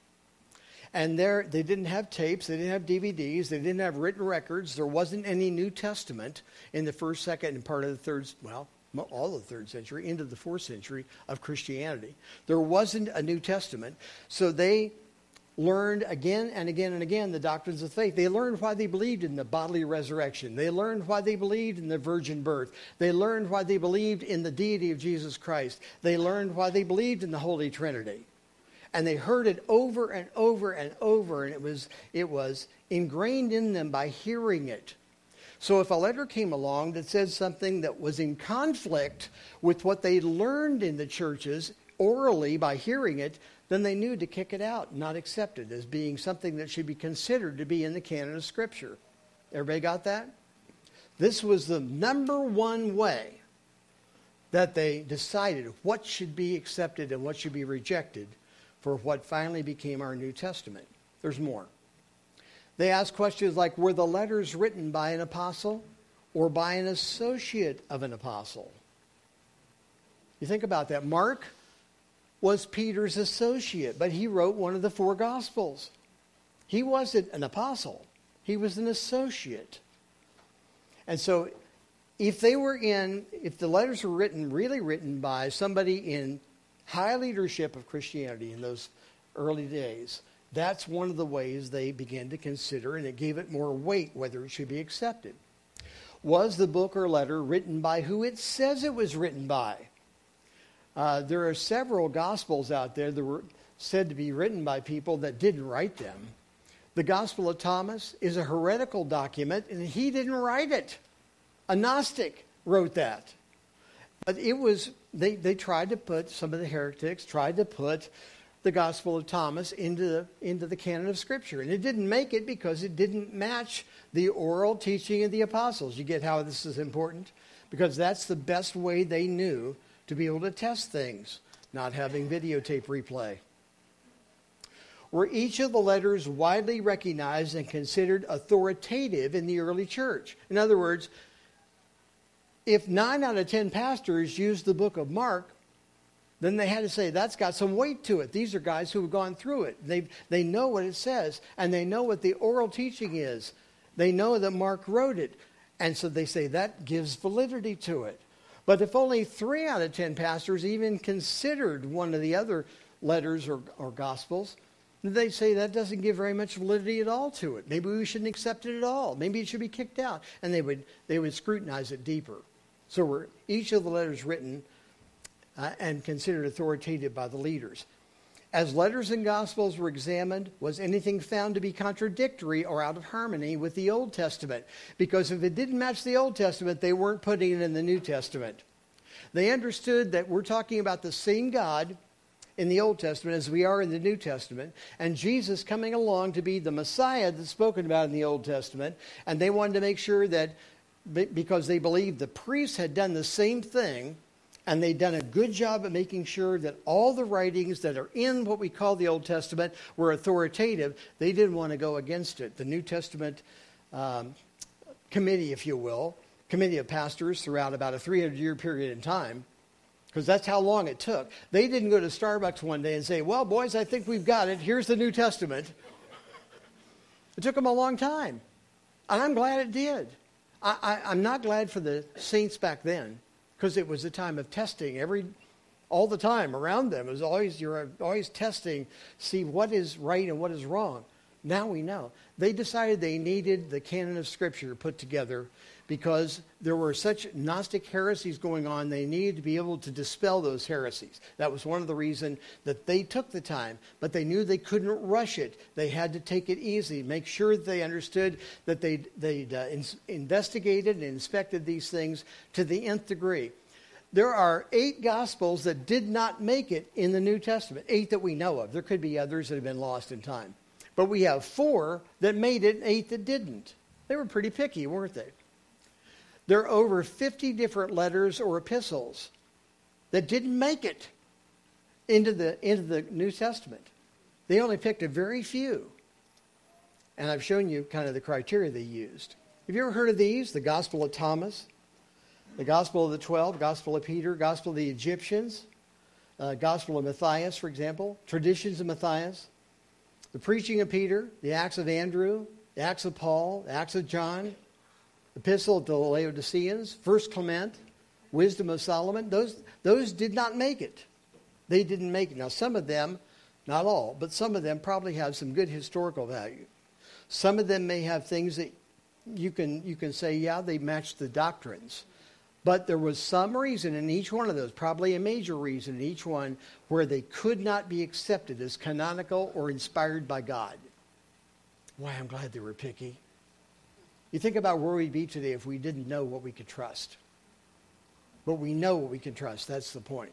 And there, they didn't have tapes, they didn't have D V Ds, they didn't have written records. There wasn't any New Testament in the first, second, and part of the third, well, all of the third century, into the fourth century of Christianity. There wasn't a New Testament. So they learned again and again and again the doctrines of faith. They learned why they believed in the bodily resurrection. They learned why they believed in the virgin birth. They learned why they believed in the deity of Jesus Christ. They learned why they believed in the Holy Trinity. And they heard it over and over and over, and it was it was ingrained in them by hearing it. So if a letter came along that said something that was in conflict with what they learned in the churches orally by hearing it, then they knew to kick it out, not accept it as being something that should be considered to be in the canon of Scripture. Everybody got that? This was the number one way that they decided what should be accepted and what should be rejected for what finally became our New Testament. There's more. They ask questions like, were the letters written by an apostle or by an associate of an apostle? You think about that. Mark was Peter's associate, but he wrote one of the four Gospels. He wasn't an apostle. He was an associate. And so if they were in, if the letters were written, really written by somebody in high leadership of Christianity in those early days, that's one of the ways they began to consider, and it gave it more weight whether it should be accepted. Was the book or letter written by who it says it was written by? Uh, there are several Gospels out there that were said to be written by people that didn't write them. The Gospel of Thomas is a heretical document, and he didn't write it. A Gnostic wrote that. But it was, they, they tried to put, some of the heretics tried to put the Gospel of Thomas into the, into the canon of Scripture. And it didn't make it because it didn't match the oral teaching of the apostles. You get how this is important? Because that's the best way they knew to be able to test things, not having videotape replay. Were each of the letters widely recognized and considered authoritative in the early church? In other words, if nine out of ten pastors used the book of Mark, then they had to say, that's got some weight to it. These are guys who have gone through it. They they know what it says, and they know what the oral teaching is. They know that Mark wrote it. And so they say that gives validity to it. But if only three out of ten pastors even considered one of the other letters or, or Gospels, they say that doesn't give very much validity at all to it. Maybe we shouldn't accept it at all. Maybe it should be kicked out. And they would they would scrutinize it deeper. So were each of the letters written uh, and considered authoritative by the leaders. As letters and Gospels were examined, was anything found to be contradictory or out of harmony with the Old Testament? Because if it didn't match the Old Testament, they weren't putting it in the New Testament. They understood that we're talking about the same God in the Old Testament as we are in the New Testament, and Jesus coming along to be the Messiah that's spoken about in the Old Testament, and they wanted to make sure that because they believed the priests had done the same thing, and they'd done a good job at making sure that all the writings that are in what we call the Old Testament were authoritative, they didn't want to go against it. The New Testament um, committee, if you will, committee of pastors throughout about a three hundred year period in time, because that's how long it took. They didn't go to Starbucks one day and say, well, boys, I think we've got it. Here's the New Testament. It took them a long time. And I'm glad it did. I, I, I'm not glad for the saints back then, because it was a time of testing every, all the time around them. It was always, you're always testing, see what is right and what is wrong. Now we know. They decided they needed the canon of Scripture put together because there were such Gnostic heresies going on, they needed to be able to dispel those heresies. That was one of the reasons that they took the time, but they knew they couldn't rush it. They had to take it easy, make sure that they understood that they'd, they'd uh, in, investigated and inspected these things to the nth degree. There are eight Gospels that did not make it in the New Testament, eight that we know of. There could be others that have been lost in time. But we have four that made it and eight that didn't. They were pretty picky, weren't they? There are over fifty different letters or epistles that didn't make it into the, into the New Testament. They only picked a very few. And I've shown you kind of the criteria they used. Have you ever heard of these? The Gospel of Thomas, the Gospel of the Twelve, Gospel of Peter, Gospel of the Egyptians, uh, Gospel of Matthias, for example, Traditions of Matthias, the Preaching of Peter, the Acts of Andrew, the Acts of Paul, the Acts of John, the Epistle to the Laodiceans, First Clement, Wisdom of Solomon. Those, those did not make it. They didn't make it. Now, some of them, not all, but some of them probably have some good historical value. Some of them may have things that you can you can say, yeah, they match the doctrines. But there was some reason in each one of those, probably a major reason in each one, where they could not be accepted as canonical or inspired by God. Why, I'm glad they were picky. You think about where we'd be today if we didn't know what we could trust. But we know what we can trust. That's the point.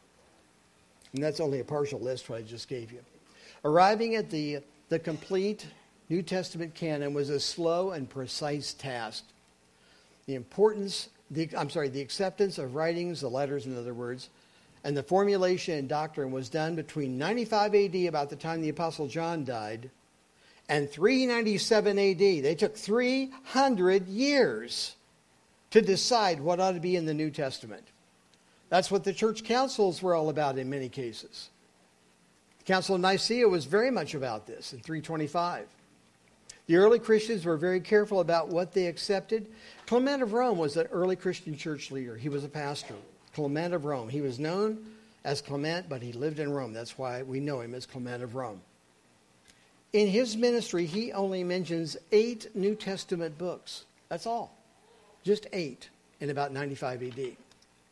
And that's only a partial list what I just gave you. Arriving at the, the complete New Testament canon was a slow and precise task. The importance... The, I'm sorry, the acceptance of writings, the letters in other words, and the formulation and doctrine was done between ninety-five A D, about the time the Apostle John died, and three ninety-seven A D. They took three hundred years to decide what ought to be in the New Testament. That's what the church councils were all about in many cases. The Council of Nicaea was very much about this in three twenty-five. The early Christians were very careful about what they accepted. Clement of Rome was an early Christian church leader. He was a pastor. Clement of Rome. He was known as Clement, but he lived in Rome. That's why we know him as Clement of Rome. In his ministry, he only mentions eight New Testament books. That's all. Just eight in about ninety-five A D.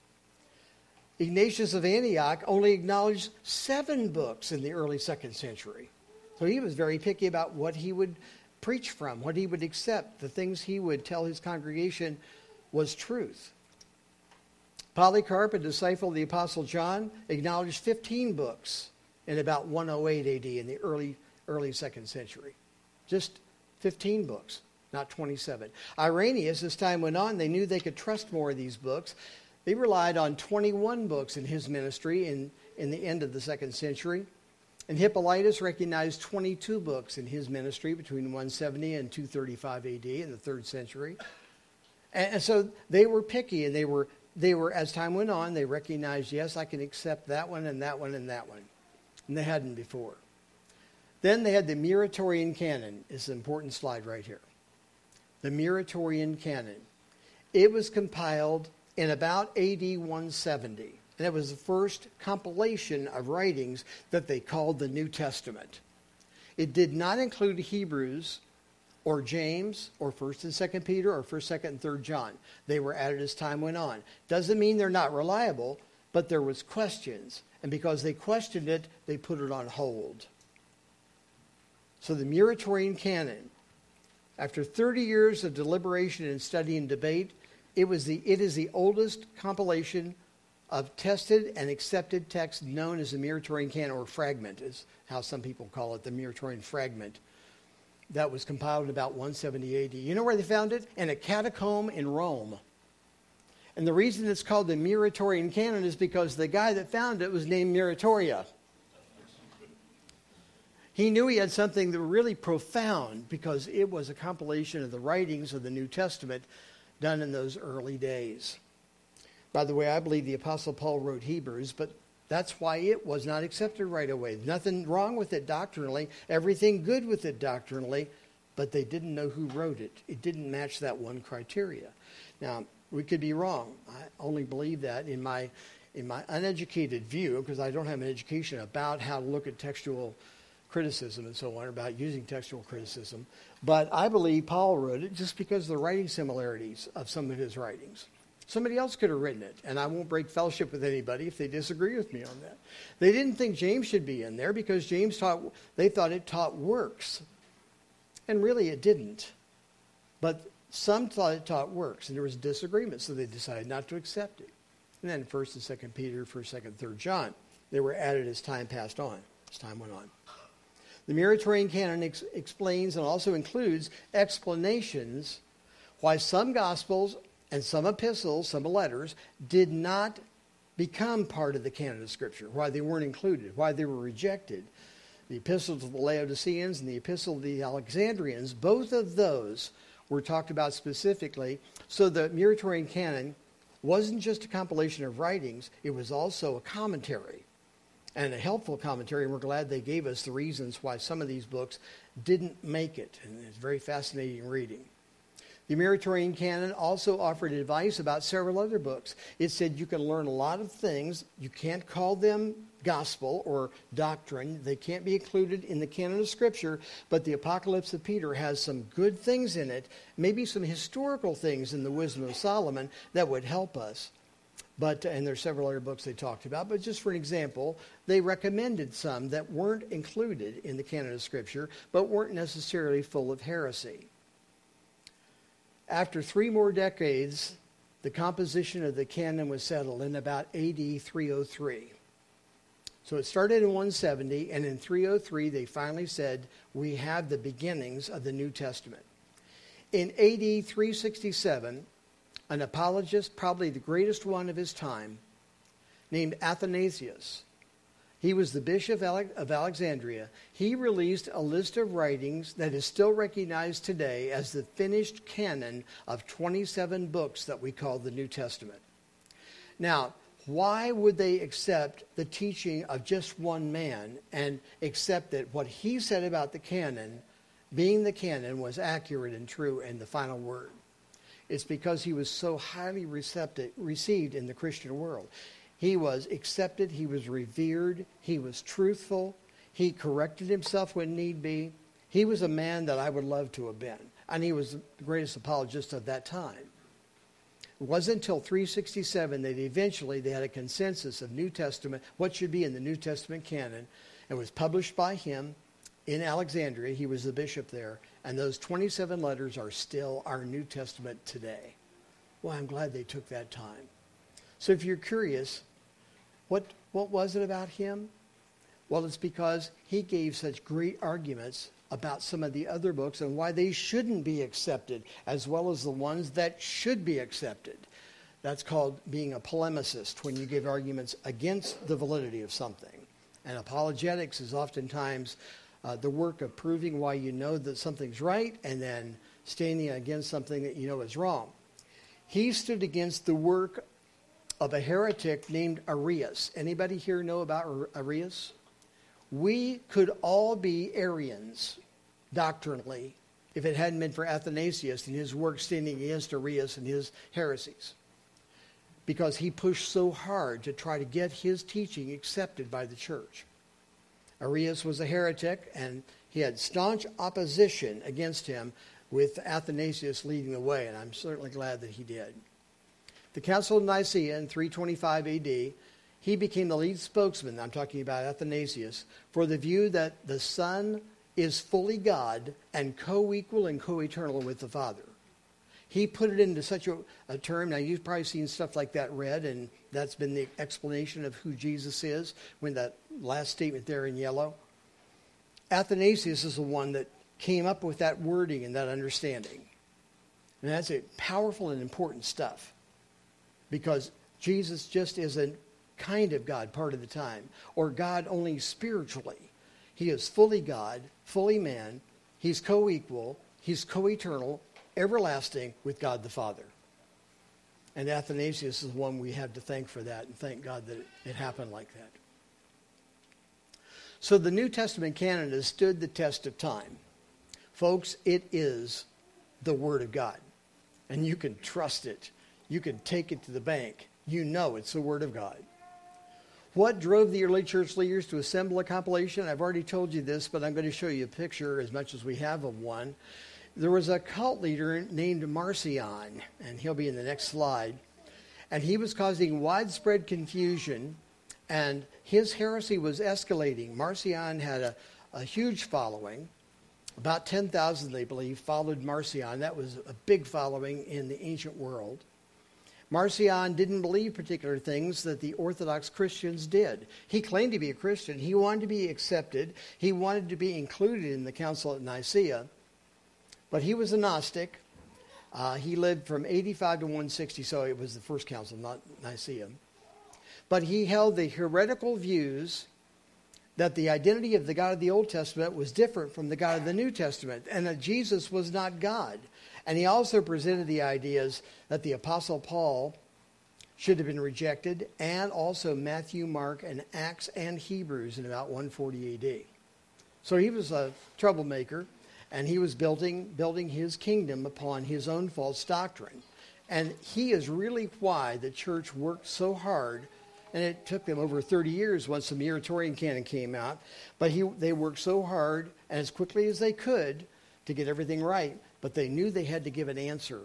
Ignatius of Antioch only acknowledged seven books in the early second century. So he was very picky about what he would preach from, what he would accept, the things he would tell his congregation was truth. Polycarp, a disciple of the Apostle John, acknowledged fifteen books in about one oh eight A D in the early, early second century. Just fifteen books, not twenty-seven. Irenaeus, as time went on, they knew they could trust more of these books. They relied on twenty-one books in his ministry in, in the end of the second century. And Hippolytus recognized twenty-two books in his ministry between one seventy and two thirty-five A D in the third century. And, and so they were picky, and they were, they were, as time went on, they recognized, yes, I can accept that one and that one and that one. And they hadn't before. Then they had the Muratorian Canon. It's an important slide right here. The Muratorian Canon. It was compiled in about A D one seventy. And it was the first compilation of writings that they called the New Testament. It did not include Hebrews or James or First and Second Peter or First, Second, and Third John. They were added as time went on. Doesn't mean they're not reliable, but there was questions. And because they questioned it, they put it on hold. So the Muratorian Canon, after thirty years of deliberation and study and debate, it was the it is the oldest compilation of tested and accepted texts known as the Muratorian Canon, or fragment, is how some people call it, the Muratorian fragment, that was compiled in about one seventy A D. You know where they found it? In a catacomb in Rome. And the reason it's called the Muratorian Canon is because the guy that found it was named Muratoria. He knew he had something that was really profound because it was a compilation of the writings of the New Testament done in those early days. By the way, I believe the Apostle Paul wrote Hebrews, but that's why it was not accepted right away. Nothing wrong with it doctrinally, everything good with it doctrinally, but they didn't know who wrote it. It didn't match that one criteria. Now, we could be wrong. I only believe that in my in my uneducated view, because I don't have an education about how to look at textual criticism and so on, about using textual criticism. But I believe Paul wrote it just because of the writing similarities of some of his writings. Somebody else could have written it, and I won't break fellowship with anybody if they disagree with me on that. They didn't think James should be in there because James taught, they thought it taught works. And really it didn't. But some thought it taught works, and there was disagreement, so they decided not to accept it. And then First and Second Peter, First, Second, Third John, they were added as time passed on, as time went on. The Muratorian Canon ex- explains and also includes explanations why some Gospels and some epistles, some letters, did not become part of the canon of Scripture, why they weren't included, why they were rejected. The epistle to the Laodiceans and the epistle to the Alexandrians, both of those were talked about specifically. So the Muratorian Canon wasn't just a compilation of writings, it was also a commentary, and a helpful commentary, and we're glad they gave us the reasons why some of these books didn't make it, and it's very fascinating reading. The Muratorian Canon also offered advice about several other books. It said you can learn a lot of things. You can't call them gospel or doctrine. They can't be included in the canon of Scripture, but the Apocalypse of Peter has some good things in it, maybe some historical things in the Wisdom of Solomon that would help us. But, and there's several other books they talked about, but just for an example, they recommended some that weren't included in the canon of Scripture, but weren't necessarily full of heresy. After three more decades, the composition of the canon was settled in about A D three oh three. So it started in one seventy, and in three oh three they finally said, we have the beginnings of the New Testament. In A D three sixty-seven, an apologist, probably the greatest one of his time, named Athanasius, he was the bishop of Alexandria. He released a list of writings that is still recognized today as the finished canon of twenty-seven books that we call the New Testament. Now, why would they accept the teaching of just one man and accept that what he said about the canon being the canon was accurate and true and the final word. It's because he was so highly receptive, received in the Christian world. He was accepted, he was revered, he was truthful, he corrected himself when need be. He was a man that I would love to have been. And he was the greatest apologist of that time. It wasn't until three sixty-seven that eventually they had a consensus of New Testament, what should be in the New Testament canon. It was published by him in Alexandria. He was the bishop there. And those twenty-seven letters are still our New Testament today. Well, I'm glad they took that time. So if you're curious, what what was it about him? Well, it's because he gave such great arguments about some of the other books and why they shouldn't be accepted, as well as the ones that should be accepted. That's called being a polemicist, when you give arguments against the validity of something. And apologetics is oftentimes uh, the work of proving why you know that something's right and then standing against something that you know is wrong. He stood against the work of a heretic named Arius. Anybody here know about Arius? We could all be Arians doctrinally if it hadn't been for Athanasius and his work standing against Arius and his heresies. Because he pushed so hard to try to get his teaching accepted by the church. Arius was a heretic, and he had staunch opposition against him, with Athanasius leading the way, and I'm certainly glad that he did. The Council of Nicaea in three twenty-five A D, he became the lead spokesman, I'm talking about Athanasius, for the view that the Son is fully God and co-equal and co-eternal with the Father. He put it into such a, a term. Now, you've probably seen stuff like that read, and that's been the explanation of who Jesus is, when that last statement there in yellow. Athanasius is the one that came up with that wording and that understanding. And that's a powerful and important stuff, because Jesus just isn't kind of God part of the time, or God only spiritually. He is fully God, fully man. He's co-equal. He's co-eternal, everlasting with God the Father. And Athanasius is the one we have to thank for that, and thank God that it, it happened like that. So the New Testament canon has stood the test of time. Folks, it is the Word of God. And you can trust it. You can take it to the bank. You know it's the Word of God. What drove the early church leaders to assemble a compilation? I've already told you this, but I'm going to show you a picture, as much as we have of one. There was a cult leader named Marcion, and he'll be in the next slide. And he was causing widespread confusion, and his heresy was escalating. Marcion had a, a huge following. About ten thousand, they believe, followed Marcion. That was a big following in the ancient world. Marcion didn't believe particular things that the Orthodox Christians did. He claimed to be a Christian. He wanted to be accepted. He wanted to be included in the Council at Nicaea. But he was a Gnostic. Uh, he lived from eighty-five to one sixty, so it was the first council, not Nicaea. But he held the heretical views that the identity of the God of the Old Testament was different from the God of the New Testament, and that Jesus was not God. And he also presented the ideas that the Apostle Paul should have been rejected, and also Matthew, Mark, and Acts and Hebrews in about one forty A D. So he was a troublemaker, and he was building building his kingdom upon his own false doctrine. And he is really why the church worked so hard. And it took them over thirty years once the Muratorian canon came out. But he, they worked so hard and as quickly as they could to get everything right. But they knew they had to give an answer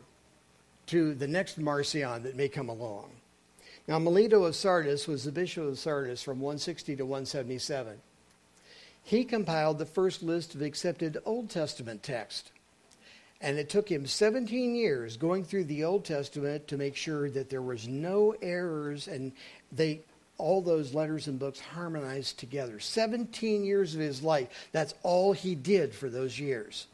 to the next Marcion that may come along. Now, Melito of Sardis was the bishop of Sardis from one sixty to one seventy-seven. He compiled the first list of accepted Old Testament text. And it took him seventeen years going through the Old Testament to make sure that there was no errors, and they all those letters and books harmonized together. seventeen years of his life. That's all he did for those years.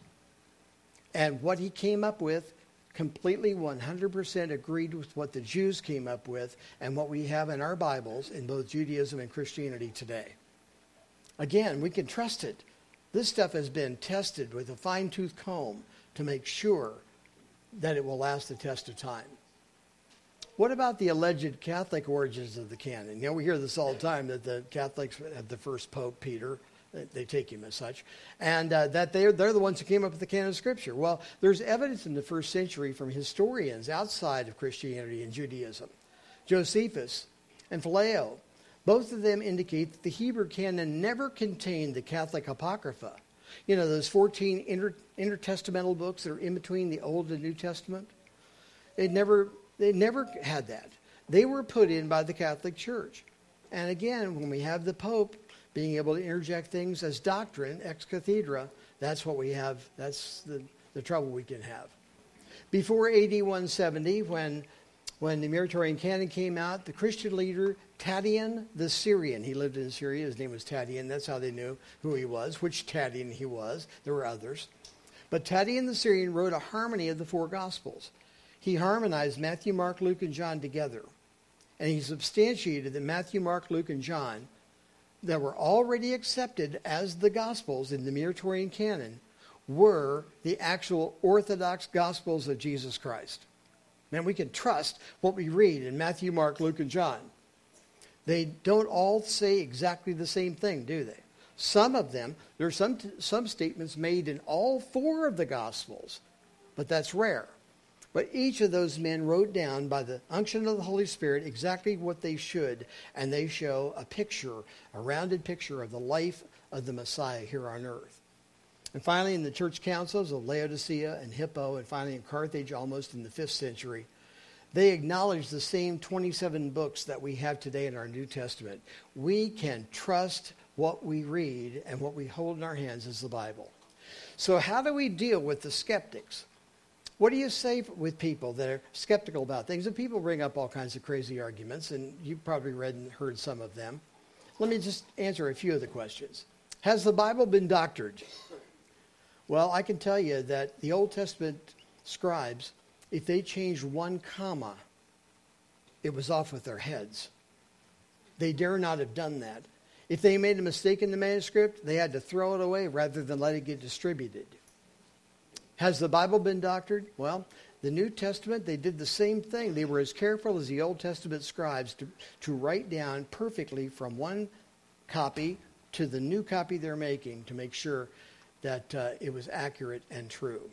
And what he came up with completely one hundred percent agreed with what the Jews came up with and what we have in our Bibles in both Judaism and Christianity today. Again, we can trust it. This stuff has been tested with a fine-tooth comb to make sure that it will last the test of time. What about the alleged Catholic origins of the canon? You know, we hear this all the time, that the Catholics had the first Pope, Peter, They take him as such. And uh, that they're, they're the ones who came up with the canon of Scripture. Well, there's evidence in the first century from historians outside of Christianity and Judaism. Josephus and Phileo, both of them indicate that the Hebrew canon never contained the Catholic Apocrypha. You know, those fourteen inter, intertestamental books that are in between the Old and New Testament? They never, they never had that. They were put in by the Catholic Church. And again, when we have the Pope being able to interject things as doctrine, ex cathedra, that's what we have, that's the, the trouble we can have. Before A D one seventy, when, when the Muratorian Canon came out, the Christian leader Tatian the Syrian, he lived in Syria, his name was Tatian, that's how they knew who he was, which Tatian he was. There were others. But Tatian the Syrian wrote a harmony of the four Gospels. He harmonized Matthew, Mark, Luke, and John together. And he substantiated that Matthew, Mark, Luke, and John, that were already accepted as the Gospels in the Muratorian Canon, were the actual Orthodox Gospels of Jesus Christ. Man, we can trust what we read in Matthew, Mark, Luke, and John. They don't all say exactly the same thing, do they? Some of them, there are some, some statements made in all four of the Gospels, but that's rare. But each of those men wrote down by the unction of the Holy Spirit exactly what they should, and they show a picture, a rounded picture of the life of the Messiah here on earth. And finally, in the church councils of Laodicea and Hippo, and finally in Carthage almost in the fifth century, they acknowledged the same twenty-seven books that we have today in our New Testament. We can trust what we read, and what we hold in our hands is the Bible. So how do we deal with the skeptics? What do you say with people that are skeptical about things? And people bring up all kinds of crazy arguments, and you've probably read and heard some of them. Let me just answer a few of the questions. Has the Bible been doctored? Well, I can tell you that the Old Testament scribes, if they changed one comma, it was off with their heads. They dare not have done that. If they made a mistake in the manuscript, they had to throw it away rather than let it get distributed. Has the Bible been doctored? Well, the New Testament, they did the same thing. They were as careful as the Old Testament scribes to, to write down perfectly from one copy to the new copy they're making to make sure that uh, it was accurate and true.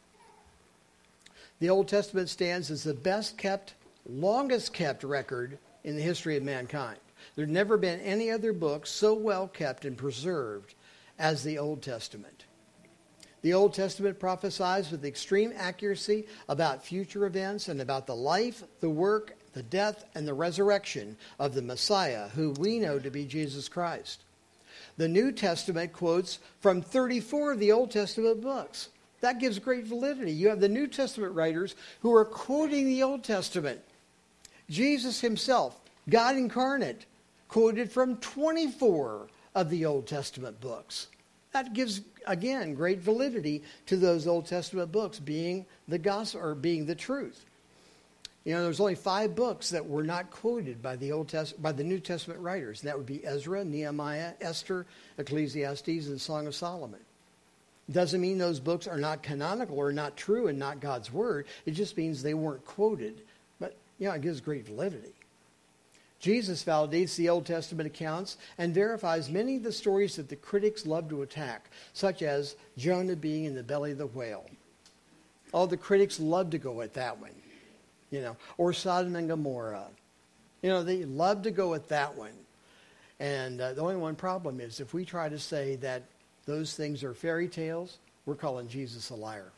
The Old Testament stands as the best kept, longest kept record in the history of mankind. There's never been any other book so well kept and preserved as the Old Testament. The Old Testament prophesies with extreme accuracy about future events and about the life, the work, the death, and the resurrection of the Messiah, who we know to be Jesus Christ. The New Testament quotes from thirty-four of the Old Testament books. That gives great validity. You have the New Testament writers who are quoting the Old Testament. Jesus himself, God incarnate, quoted from twenty-four of the Old Testament books. That gives, again, great validity to those Old Testament books being the gospel or being the truth. You know, there's only five books that were not quoted by the Old Test- by the New Testament writers. And that would be Ezra, Nehemiah, Esther, Ecclesiastes, and Song of Solomon. Doesn't mean those books are not canonical or not true and not God's word. It just means they weren't quoted. But, you know, it gives great validity. Jesus validates the Old Testament accounts and verifies many of the stories that the critics love to attack, such as Jonah being in the belly of the whale. All the critics love to go at that one, you know, or Sodom and Gomorrah. You know, they love to go at that one. And uh, the only one problem is if we try to say that those things are fairy tales, we're calling Jesus a liar.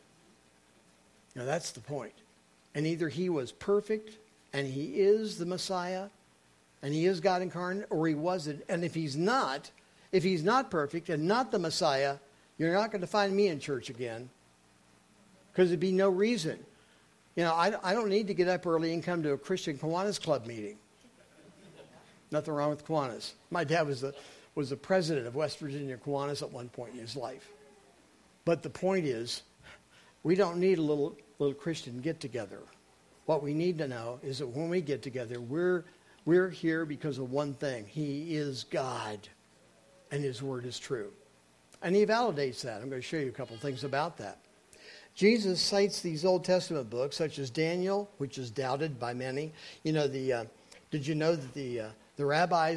Now, that's the point. And either he was perfect and he is the Messiah, and he is God incarnate, or he wasn't. And if he's not, if he's not perfect and not the Messiah, you're not going to find me in church again, because there'd be no reason. You know, I, I don't need to get up early and come to a Christian Kiwanis Club meeting. Nothing wrong with Kiwanis. My dad was the, was the president of West Virginia Kiwanis at one point in his life. But the point is, we don't need a little, little Christian get-together. What we need to know is that when we get together, we're, we're here because of one thing. He is God, and his word is true. And he validates that. I'm going to show you a couple things about that. Jesus cites these Old Testament books, such as Daniel, which is doubted by many. You know, the uh, did you know that the uh, the rabbis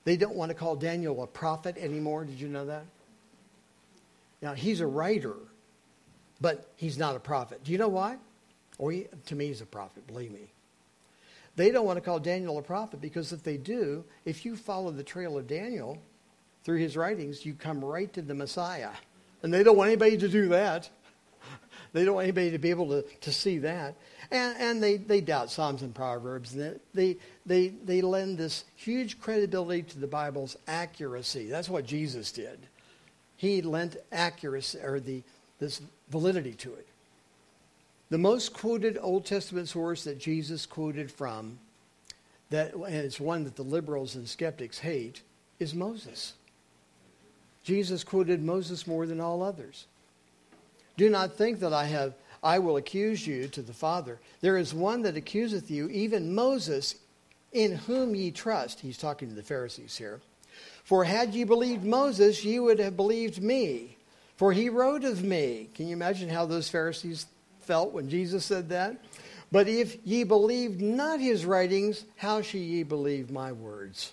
They don't want to call Daniel a prophet anymore. Did you know that? Now, he's a writer, but he's not a prophet. Do you know why? Or he, to me, he's a prophet, believe me. They don't want to call Daniel a prophet because if they do, if you follow the trail of Daniel through his writings, you come right to the Messiah. And they don't want anybody to do that. They don't want anybody to be able to, to see that. And, and they, they doubt Psalms and Proverbs. And they, they, they lend this huge credibility to the Bible's accuracy. That's what Jesus did. He lent accuracy, or the this validity to it. The most quoted Old Testament source that Jesus quoted from, that, and it's one that the liberals and skeptics hate, is Moses. Jesus quoted Moses more than all others. Do not think that I have, I will accuse you to the Father. There is one that accuseth you, even Moses, in whom ye trust. He's talking to the Pharisees here. For had ye believed Moses, ye would have believed me, for he wrote of me. Can you imagine how those Pharisees felt when Jesus said that? But if ye believed not his writings, how shall ye believe my words?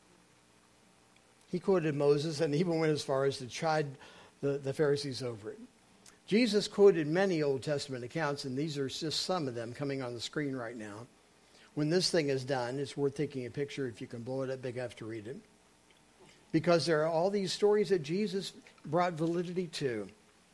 He quoted Moses and even went as far as to chide the, the Pharisees over it. Jesus quoted many Old Testament accounts, and these are just some of them coming on the screen right now. When this thing is done, it's worth taking a picture if you can blow it up big enough to read it. Because there are all these stories that Jesus brought validity to.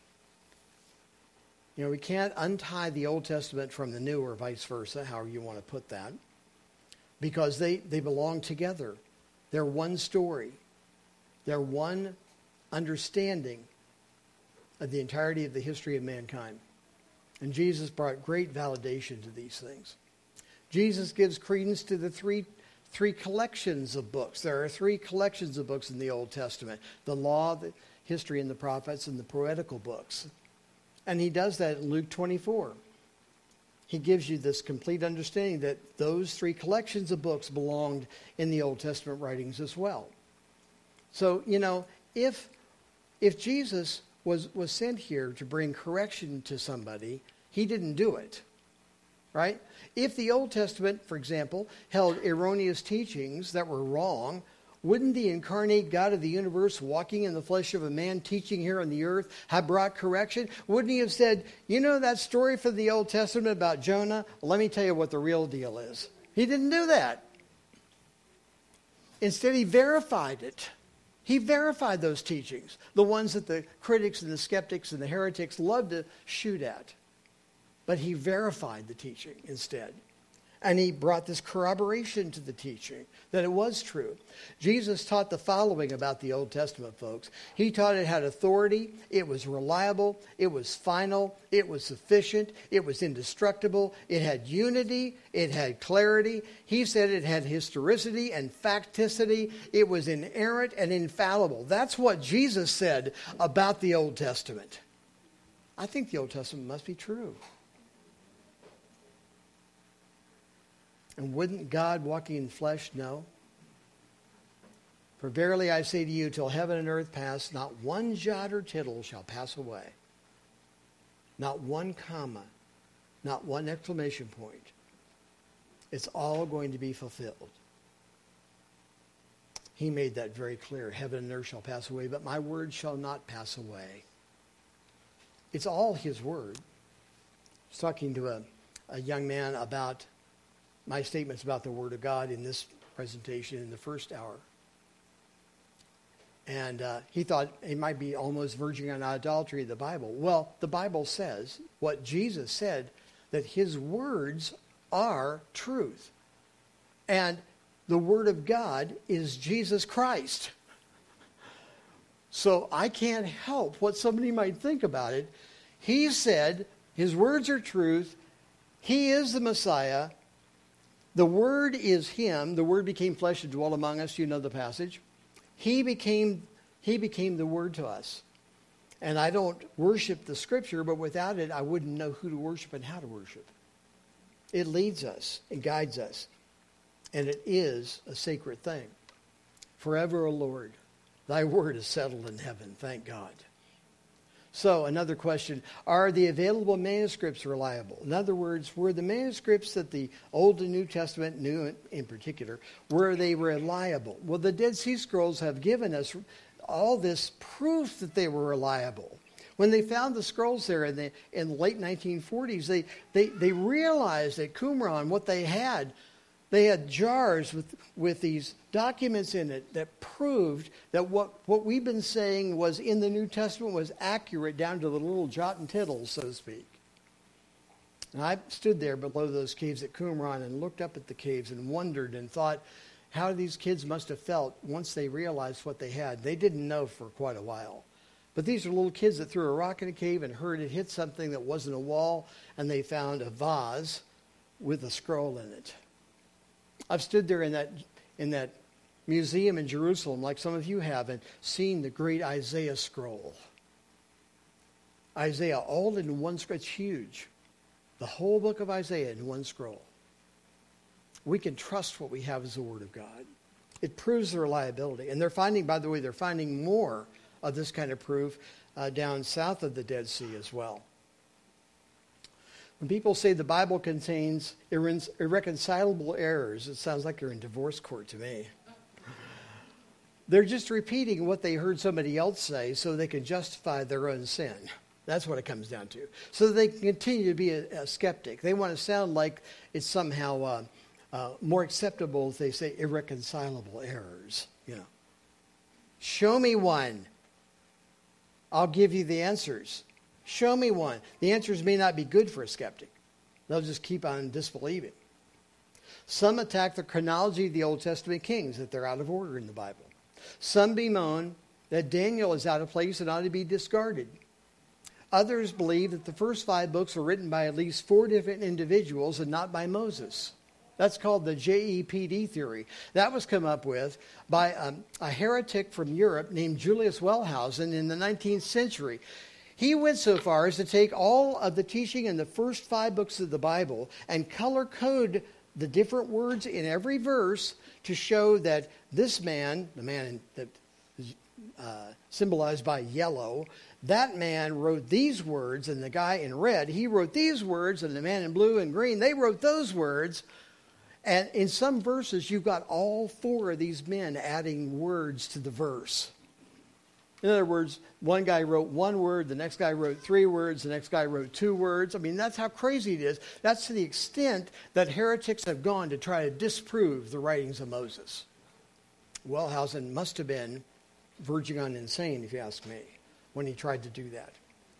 You know, we can't untie the Old Testament from the New, or vice versa, however you want to put that. Because they, they belong together. They're one story. They're one understanding of the entirety of the history of mankind. And Jesus brought great validation to these things. Jesus gives credence to the three Three collections of books. There are three collections of books in the Old Testament. The law, the history, and the prophets, and the poetical books. And he does that in Luke twenty-four. He gives you this complete understanding that those three collections of books belonged in the Old Testament writings as well. So, you know, if if Jesus was, was sent here to bring correction to somebody, he didn't do it. Right? If the Old Testament, for example, held erroneous teachings that were wrong, wouldn't the incarnate God of the universe, walking in the flesh of a man, teaching here on the earth, have brought correction? Wouldn't he have said, you know that story from the Old Testament about Jonah? Well, let me tell you what the real deal is. He didn't do that. Instead, he verified it. He verified those teachings, the ones that the critics and the skeptics and the heretics love to shoot at. But he verified the teaching instead. And he brought this corroboration to the teaching, that it was true. Jesus taught the following about the Old Testament, folks. He taught it had authority, it was reliable, it was final, it was sufficient, it was indestructible, it had unity, it had clarity. He said it had historicity and facticity. It was inerrant and infallible. That's what Jesus said about the Old Testament. I think the Old Testament must be true. And wouldn't God walking in flesh know? For verily I say to you, till heaven and earth pass, not one jot or tittle shall pass away. Not one comma. Not one exclamation point. It's all going to be fulfilled. He made that very clear. Heaven and earth shall pass away, but my word shall not pass away. It's all his word. I was talking to a, a young man about my statements about the Word of God in this presentation in the first hour. And uh, he thought it might be almost verging on idolatry of the Bible. Well, the Bible says what Jesus said, that his words are truth. And the Word of God is Jesus Christ. So I can't help what somebody might think about it. He said his words are truth. He is the Messiah. The Word is him. The Word became flesh and dwelt among us. You know the passage. He became, he became the Word to us. And I don't worship the Scripture, but without it, I wouldn't know who to worship and how to worship. It leads us and guides us. And it is a sacred thing. Forever, O Lord, thy word is settled in heaven. Thank God. So, another question, are the available manuscripts reliable? In other words, were the manuscripts that the Old and New Testament, New in particular, were they reliable? Well, the Dead Sea Scrolls have given us all this proof that they were reliable. When they found the scrolls there in the, in the late nineteen forties, they, they, they realized at Qumran what they had. They had jars with, with these documents in it that proved that what, what we've been saying was in the New Testament was accurate down to the little jot and tittle, so to speak. And I stood there below those caves at Qumran and looked up at the caves and wondered and thought how these kids must have felt once they realized what they had. They didn't know for quite a while. But these are little kids that threw a rock in a cave and heard it hit something that wasn't a wall, and they found a vase with a scroll in it. I've stood there in that in that museum in Jerusalem, like some of you have, and seen the great Isaiah scroll. Isaiah, all in one scroll. It's huge. The whole book of Isaiah in one scroll. We can trust what we have as the Word of God. It proves the reliability. And they're finding, by the way, they're finding more of this kind of proof uh, down south of the Dead Sea as well. When people say the Bible contains irre- irreconcilable errors, it sounds like they're in divorce court to me. They're just repeating what they heard somebody else say so they can justify their own sin. That's what it comes down to. So that they can continue to be a, a skeptic. They want to sound like it's somehow uh, uh, more acceptable if they say irreconcilable errors. You know, show me one. I'll give you the answers. Show me one. The answers may not be good for a skeptic. They'll just keep on disbelieving. Some attack the chronology of the Old Testament kings, that they're out of order in the Bible. Some bemoan that Daniel is out of place and ought to be discarded. Others believe that the first five books were written by at least four different individuals and not by Moses. That's called the J E P D theory. That was come up with by um, a heretic from Europe named Julius Wellhausen in the nineteenth century. He went so far as to take all of the teaching in the first five books of the Bible and color code the different words in every verse to show that this man, the man that is uh, symbolized by yellow, that man wrote these words, and the guy in red, he wrote these words, and the man in blue and green, they wrote those words. And in some verses, you've got all four of these men adding words to the verse. In other words, one guy wrote one word, the next guy wrote three words, the next guy wrote two words. I mean, that's how crazy it is. That's to the extent that heretics have gone to try to disprove the writings of Moses. Wellhausen must have been verging on insane, if you ask me, when he tried to do that.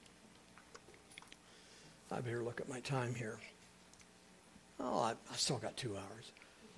I better look at my time here. Oh, I, I still got two hours.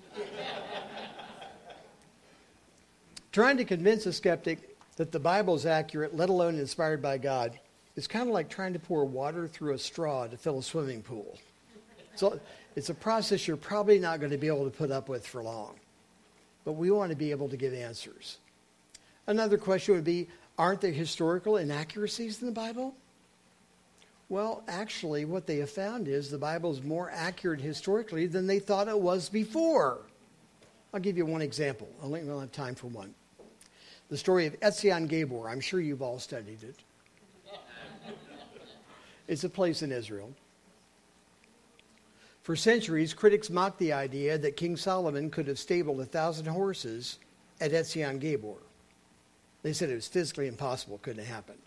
Trying to convince a skeptic that the Bible is accurate, let alone inspired by God, is kind of like trying to pour water through a straw to fill a swimming pool. So it's a process you're probably not going to be able to put up with for long. But we want to be able to give answers. Another question would be, aren't there historical inaccuracies in the Bible? Well, actually, what they have found is the Bible is more accurate historically than they thought it was before. I'll give you one example. I only don't have time for one. The story of Etzion Gabor. I'm sure you've all studied it. It's a place in Israel. For centuries, critics mocked the idea that King Solomon could have stabled a thousand horses at Etzion Gabor. They said it was physically impossible, couldn't have happened.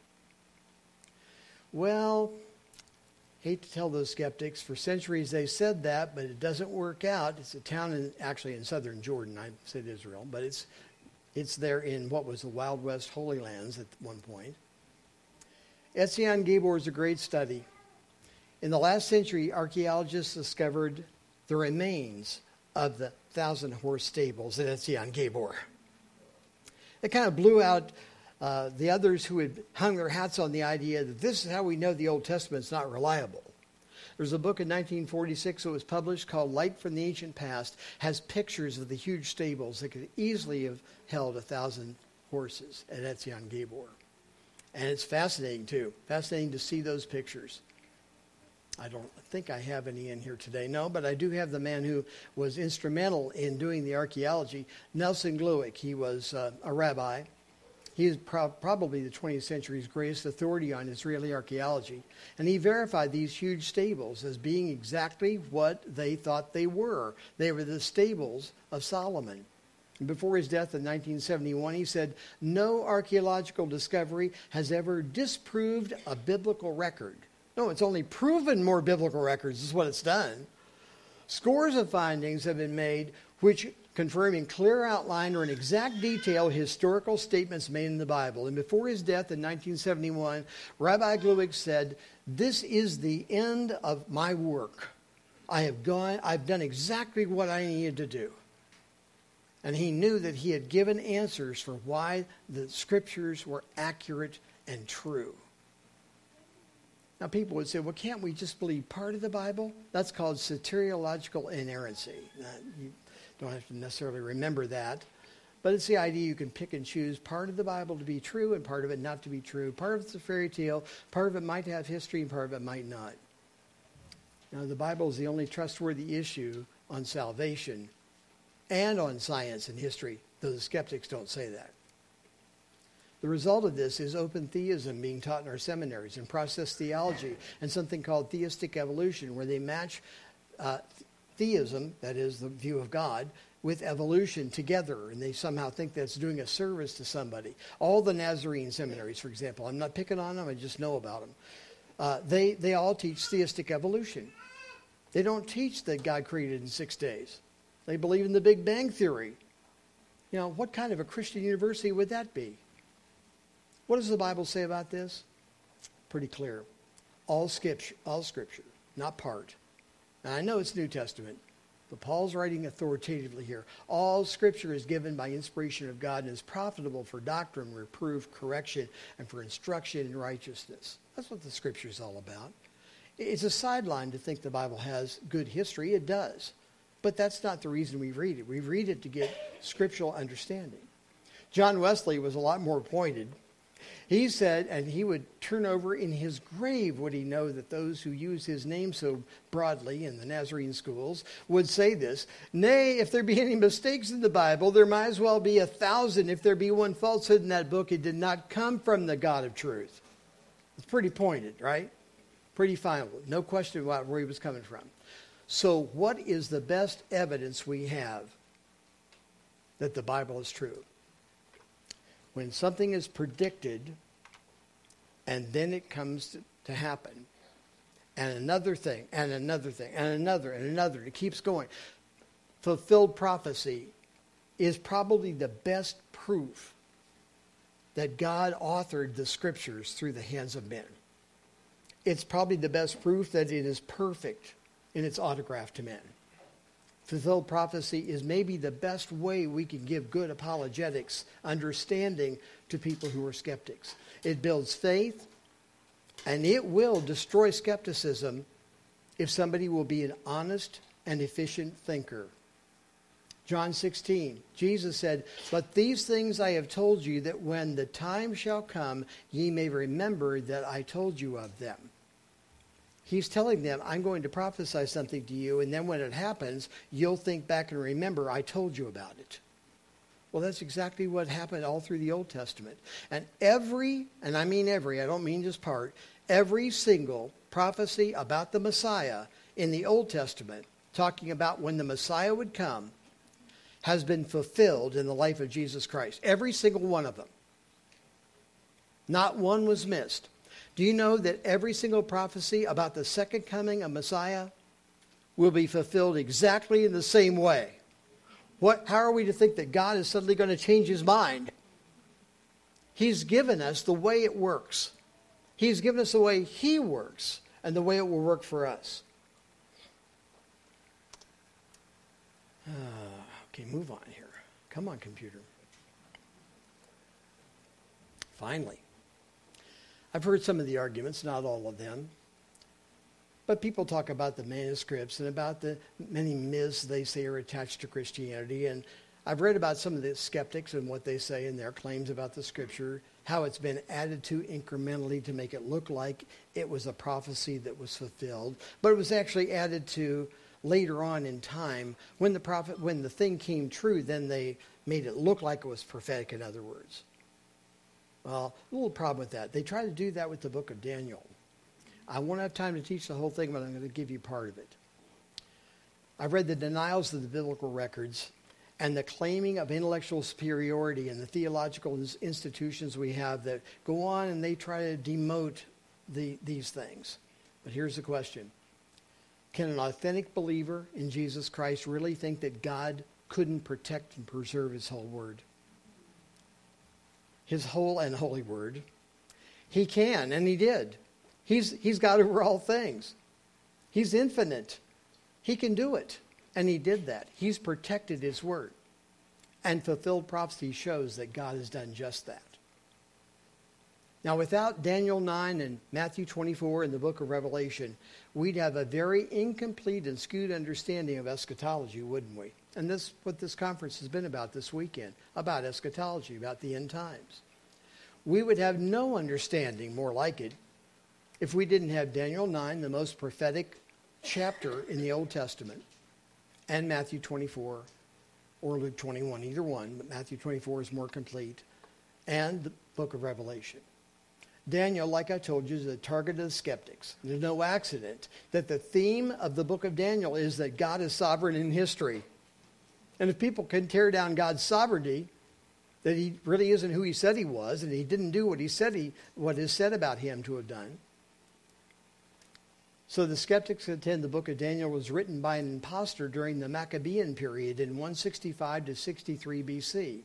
Well, hate to tell those skeptics, for centuries they said that, but it doesn't work out. It's a town in, actually in southern Jordan. I said Israel, but it's It's there in what was the Wild West Holy Lands at one point. Etzion Gabor is a great study. In the last century, archaeologists discovered the remains of the thousand horse stables at Etzion Gabor. It kind of blew out uh, the others who had hung their hats on the idea that this is how we know the Old Testament's not reliable. There's a book in nineteen forty-six that was published called Light from the Ancient Past, has pictures of the huge stables that could easily have held a thousand horses at Etzion Gabor. And it's fascinating, too. Fascinating to see those pictures. I don't think I have any in here today. No, but I do have the man who was instrumental in doing the archaeology, Nelson Glueck. He was uh, a rabbi He is pro- probably the twentieth century's greatest authority on Israeli archaeology. And he verified these huge stables as being exactly what they thought they were. They were the stables of Solomon. And before his death in nineteen seventy-one, he said, "No archaeological discovery has ever disproved a biblical record." No, it's only proven more biblical records is what it's done. Scores of findings have been made which confirm in clear outline or in exact detail historical statements made in the Bible. And before his death in nineteen seventy-one, Rabbi Gluick said, "This is the end of my work. I have gone, I've done exactly what I needed to do." And he knew that he had given answers for why the scriptures were accurate and true. Now people would say, well, can't we just believe part of the Bible? That's called soteriological inerrancy. Now, you don't have to necessarily remember that. But it's the idea you can pick and choose part of the Bible to be true and part of it not to be true. Part of it's a fairy tale. Part of it might have history and part of it might not. Now the Bible is the only trustworthy issue on salvation and on science and history, though the skeptics don't say that. The result of this is open theism being taught in our seminaries and process theology and something called theistic evolution, where they match uh, theism, that is the view of God, with evolution together, and they somehow think that's doing a service to somebody. All the Nazarene seminaries, for example, I'm not picking on them, I just know about them. Uh, they, they all teach theistic evolution. They don't teach that God created in six days. They believe in the Big Bang Theory. You know, what kind of a Christian university would that be? What does the Bible say about this? Pretty clear. All scripture, all scripture, not part. Now, I know it's New Testament, but Paul's writing authoritatively here. All scripture is given by inspiration of God and is profitable for doctrine, reproof, correction, and for instruction in righteousness. That's what the scripture is all about. It's a sideline to think the Bible has good history. It does. But that's not the reason we read it. We read it to get scriptural understanding. John Wesley was a lot more pointed. He said, and he would turn over in his grave would he know that those who use his name so broadly in the Nazarene schools would say this, "Nay, if there be any mistakes in the Bible, there might as well be a thousand. If there be one falsehood in that book, it did not come from the God of truth." It's pretty pointed, right? Pretty final. No question about where he was coming from. So what is the best evidence we have that the Bible is true? When something is predicted and then it comes to, to happen, and another thing, and another thing, and another, and another, it keeps going. Fulfilled prophecy is probably the best proof that God authored the scriptures through the hands of men. It's probably the best proof that it is perfect in its autograph to men. Fulfilled prophecy is maybe the best way we can give good apologetics, understanding to people who are skeptics. It builds faith, and it will destroy skepticism if somebody will be an honest and efficient thinker. John sixteen, Jesus said, "But these things I have told you, that when the time shall come, ye may remember that I told you of them." He's telling them, I'm going to prophesy something to you, and then when it happens, you'll think back and remember I told you about it. Well, that's exactly what happened all through the Old Testament. And every, and I mean every, I don't mean just part, every single prophecy about the Messiah in the Old Testament, talking about when the Messiah would come, has been fulfilled in the life of Jesus Christ. Every single one of them. Not one was missed. Do you know that every single prophecy about the second coming of Messiah will be fulfilled exactly in the same way? What? How are we to think that God is suddenly going to change his mind? He's given us the way it works. He's given us the way he works and the way it will work for us. Uh, okay, move on here. Come on, computer. Finally. I've heard some of the arguments, not all of them. But people talk about the manuscripts and about the many myths they say are attached to Christianity. And I've read about some of the skeptics and what they say in their claims about the scripture, how it's been added to incrementally to make it look like it was a prophecy that was fulfilled. But it was actually added to later on in time. When the prophet, when the thing came true, then they made it look like it was prophetic, in other words. Well, a little problem with that. They try to do that with the book of Daniel. I won't have time to teach the whole thing, but I'm going to give you part of it. I've read the denials of the biblical records and the claiming of intellectual superiority in the theological institutions we have that go on and they try to demote the, these things. But here's the question. Can an authentic believer in Jesus Christ really think that God couldn't protect and preserve his whole word? His whole and holy word. He can, and he did. He's, he's God over all things. He's infinite. He can do it. And he did that. He's protected his word. And fulfilled prophecy shows that God has done just that. Now, without Daniel nine and Matthew twenty-four in the book of Revelation, we'd have a very incomplete and skewed understanding of eschatology, wouldn't we? And this is what this conference has been about this weekend, about eschatology, about the end times. We would have no understanding more like it if we didn't have Daniel nine, the most prophetic chapter in the Old Testament, and Matthew twenty-four or Luke twenty-one, either one, but Matthew twenty-four is more complete, and the book of Revelation. Daniel, like I told you, is the target of the skeptics. There's no accident that the theme of the book of Daniel is that God is sovereign in history. And if people can tear down God's sovereignty, that he really isn't who he said he was, and he didn't do what he said he what is said about him to have done. So the skeptics contend the book of Daniel was written by an impostor during the Maccabean period in one sixty-five to sixty-three B C,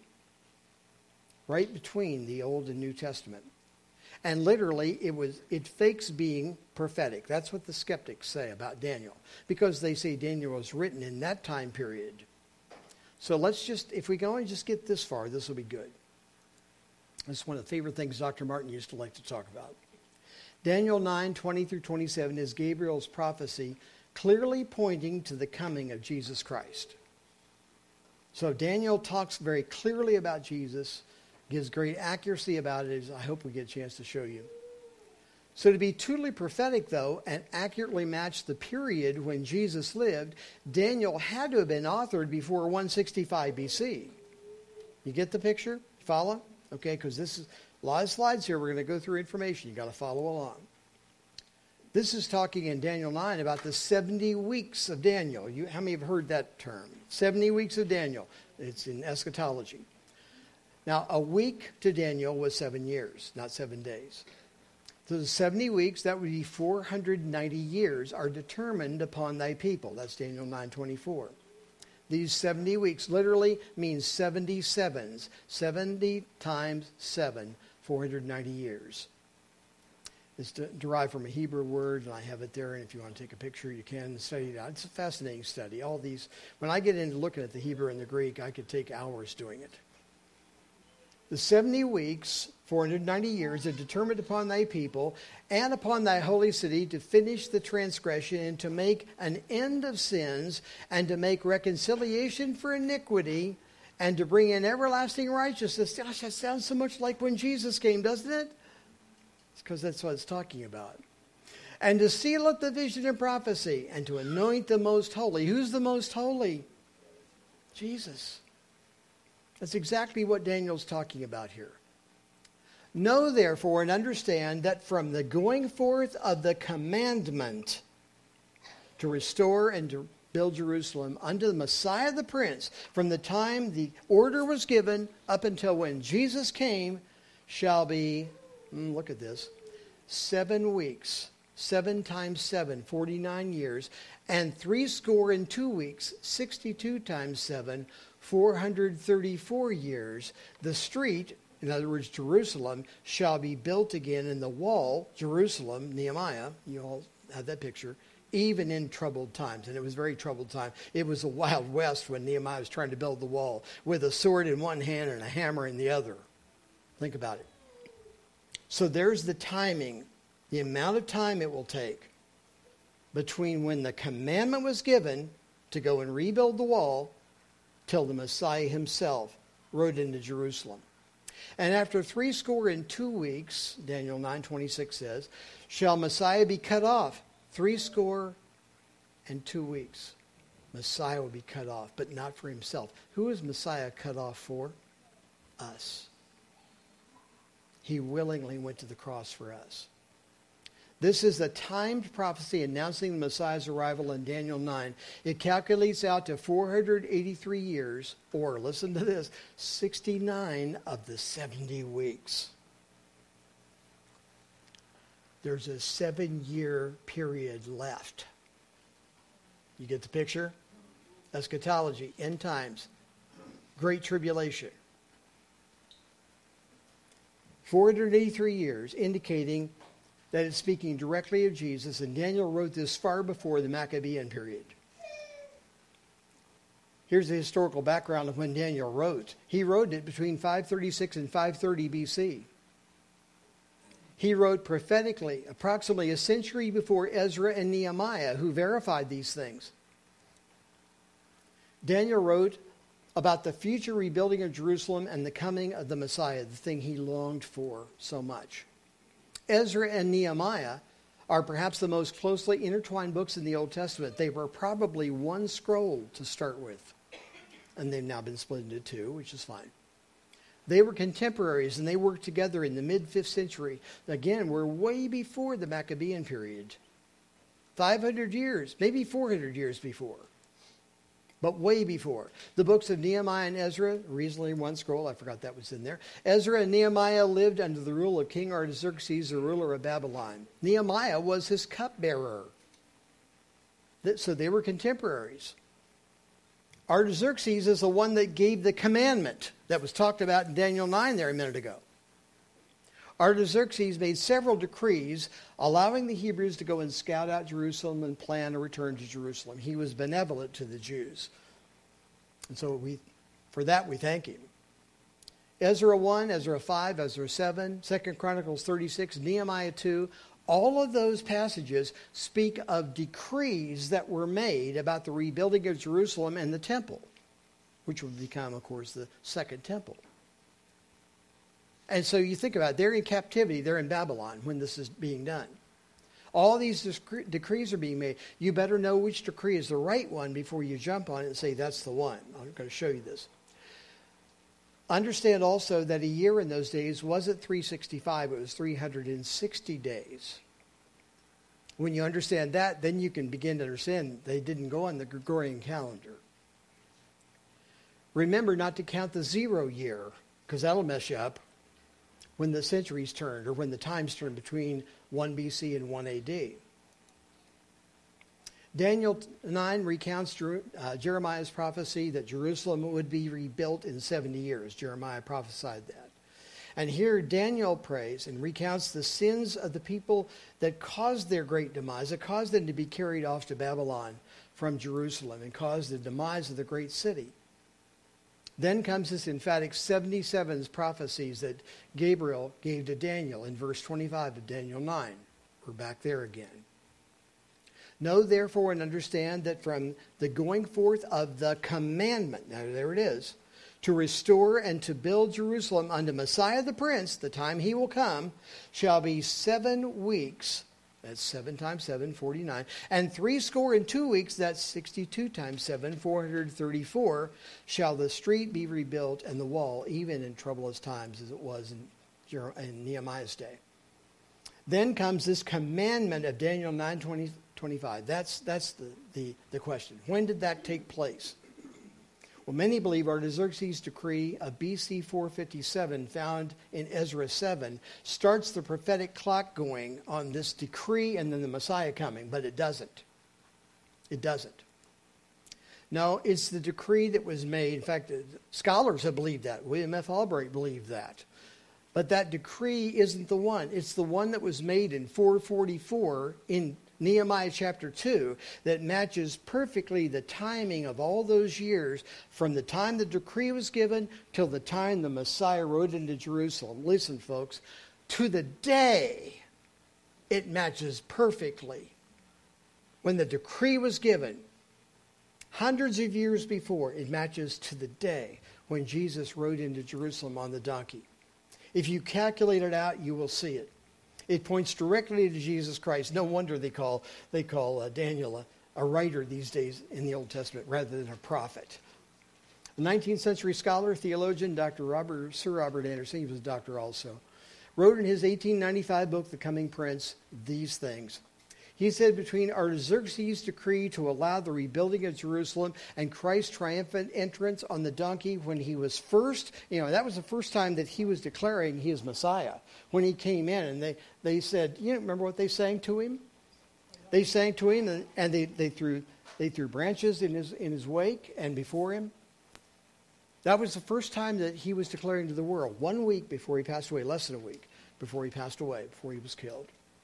right between the Old and New Testament. And literally, it was it fakes being prophetic. That's what the skeptics say about Daniel, because they say Daniel was written in that time period. So let's just, if we can only just get this far, this will be good. That's one of the favorite things Doctor Martin used to like to talk about. Daniel nine, twenty through twenty-seven is Gabriel's prophecy clearly pointing to the coming of Jesus Christ. So Daniel talks very clearly about Jesus, gives great accuracy about it, as I hope we get a chance to show you. So to be truly prophetic, though, and accurately match the period when Jesus lived, Daniel had to have been authored before one sixty-five B C. You get the picture? Follow? Okay, because this is a lot of slides here. We're going to go through information. You've got to follow along. This is talking in Daniel nine about the seventy weeks of Daniel. You, how many have heard that term? seventy weeks of Daniel. It's in eschatology. Now, a week to Daniel was seven years, not seven days. So the seventy weeks, that would be four hundred ninety years, are determined upon thy people. That's Daniel nine twenty-four. These seventy weeks literally means seventy sevens. seventy times seven, four hundred ninety years. It's derived from a Hebrew word, and I have it there, and if you want to take a picture, you can study it out. It's a fascinating study. All these, when I get into looking at the Hebrew and the Greek, I could take hours doing it. The seventy weeks, four hundred ninety years, are determined upon thy people and upon thy holy city to finish the transgression and to make an end of sins and to make reconciliation for iniquity and to bring in everlasting righteousness. Gosh, that sounds so much like when Jesus came, doesn't it? It's because that's what it's talking about. And to seal up the vision and prophecy and to anoint the most holy. Who's the most holy? Jesus. That's exactly what Daniel's talking about here. Know therefore and understand that from the going forth of the commandment to restore and to build Jerusalem unto the Messiah the Prince, from the time the order was given up until when Jesus came, shall be, mm, look at this, seven weeks. Seven times seven, forty-nine years, and three score and two weeks, sixty-two times seven, four hundred thirty-four years. The street, in other words, Jerusalem, shall be built again, and the wall, Jerusalem, Nehemiah, you all have that picture, even in troubled times. And it was very troubled time. It was a Wild West when Nehemiah was trying to build the wall with a sword in one hand and a hammer in the other. Think about it. So there's the timing. The amount of time it will take between when the commandment was given to go and rebuild the wall till the Messiah himself rode into Jerusalem. And after three score and two weeks, Daniel nine twenty-six says, shall Messiah be cut off. Three score and two weeks. Messiah will be cut off, but not for himself. Who is Messiah cut off for? Us. He willingly went to the cross for us. This is a timed prophecy announcing the Messiah's arrival in Daniel nine. It calculates out to four hundred eighty-three years, or listen to this, sixty-nine of the seventy weeks. There's a seven-year period left. You get the picture? Eschatology, end times, great tribulation. four hundred eighty-three years, indicating that it's speaking directly of Jesus, and Daniel wrote this far before the Maccabean period. Here's the historical background of when Daniel wrote. He wrote it between five thirty-six and five thirty B C. He wrote prophetically approximately a century before Ezra and Nehemiah, who verified these things. Daniel wrote about the future rebuilding of Jerusalem and the coming of the Messiah, the thing he longed for so much. Ezra and Nehemiah are perhaps the most closely intertwined books in the Old Testament. They were probably one scroll to start with, and they've now been split into two, which is fine. They were contemporaries, and they worked together in the mid-fifth century. Again, we're way before the Maccabean period. five hundred years, maybe four hundred years before. But way before. The books of Nehemiah and Ezra, reasonably one scroll, I forgot that was in there. Ezra and Nehemiah lived under the rule of King Artaxerxes, the ruler of Babylon. Nehemiah was his cupbearer. So they were contemporaries. Artaxerxes is the one that gave the commandment that was talked about in Daniel nine there a minute ago. Artaxerxes made several decrees allowing the Hebrews to go and scout out Jerusalem and plan a return to Jerusalem. He was benevolent to the Jews. And so we, for that we thank him. Ezra one, Ezra five, Ezra seven, Second Chronicles thirty-six, Nehemiah two, all of those passages speak of decrees that were made about the rebuilding of Jerusalem and the temple, which would become, of course, the second temple. And so you think about it, they're in captivity, they're in Babylon when this is being done. All these discre- decrees are being made. You better know which decree is the right one before you jump on it and say, that's the one. I'm going to show you this. Understand also that a year in those days wasn't three sixty-five, it was three hundred sixty days. When you understand that, then you can begin to understand they didn't go on the Gregorian calendar. Remember not to count the zero year, because that'll mess you up when the centuries turned, or when the times turned between one B C and one A D. Daniel nine recounts Jer- uh, Jeremiah's prophecy that Jerusalem would be rebuilt in seventy years. Jeremiah prophesied that. And here Daniel prays and recounts the sins of the people that caused their great demise, that caused them to be carried off to Babylon from Jerusalem and caused the demise of the great city. Then comes this emphatic seventy-seven prophecies that Gabriel gave to Daniel in verse twenty-five of Daniel nine. We're back there again. Know therefore and understand that from the going forth of the commandment, now there it is, to restore and to build Jerusalem unto Messiah the Prince, the time he will come, shall be seven weeks. That's seven times seven, forty-nine. And three score and two weeks, that's sixty-two times seven, four hundred thirty-four, shall the street be rebuilt and the wall, even in troublous times as it was in, Jer- in Nehemiah's day. Then comes this commandment of Daniel nine twenty, twenty-five. That's, that's the, the, the question. When did that take place? Well, many believe Artaxerxes' decree of B C four fifty-seven, found in Ezra seven, starts the prophetic clock going on this decree and then the Messiah coming, but it doesn't. It doesn't. No, it's the decree that was made. In fact, scholars have believed that. William F. Albright believed that. But that decree isn't the one. It's the one that was made in four forty-four in Nehemiah chapter two that matches perfectly the timing of all those years from the time the decree was given till the time the Messiah rode into Jerusalem. Listen, folks, to the day it matches perfectly. When the decree was given, hundreds of years before, it matches to the day when Jesus rode into Jerusalem on the donkey. If you calculate it out, you will see it. It points directly to Jesus Christ. No wonder they call they call uh, Daniel a, a writer these days in the Old Testament rather than a prophet. A nineteenth century scholar, theologian, Doctor Robert, Sir Robert Anderson, he was a doctor also, wrote in his eighteen ninety-five book, The Coming Prince, these things. He said, between Artaxerxes' decree to allow the rebuilding of Jerusalem and Christ's triumphant entrance on the donkey when he was first, you know, that was the first time that he was declaring he is Messiah. When he came in and they, they said, you know, remember what they sang to him? They sang to him and, and they, they threw they threw branches in his in his wake and before him. That was the first time that he was declaring to the world, one week before he passed away, less than a week before he passed away, before he was killed.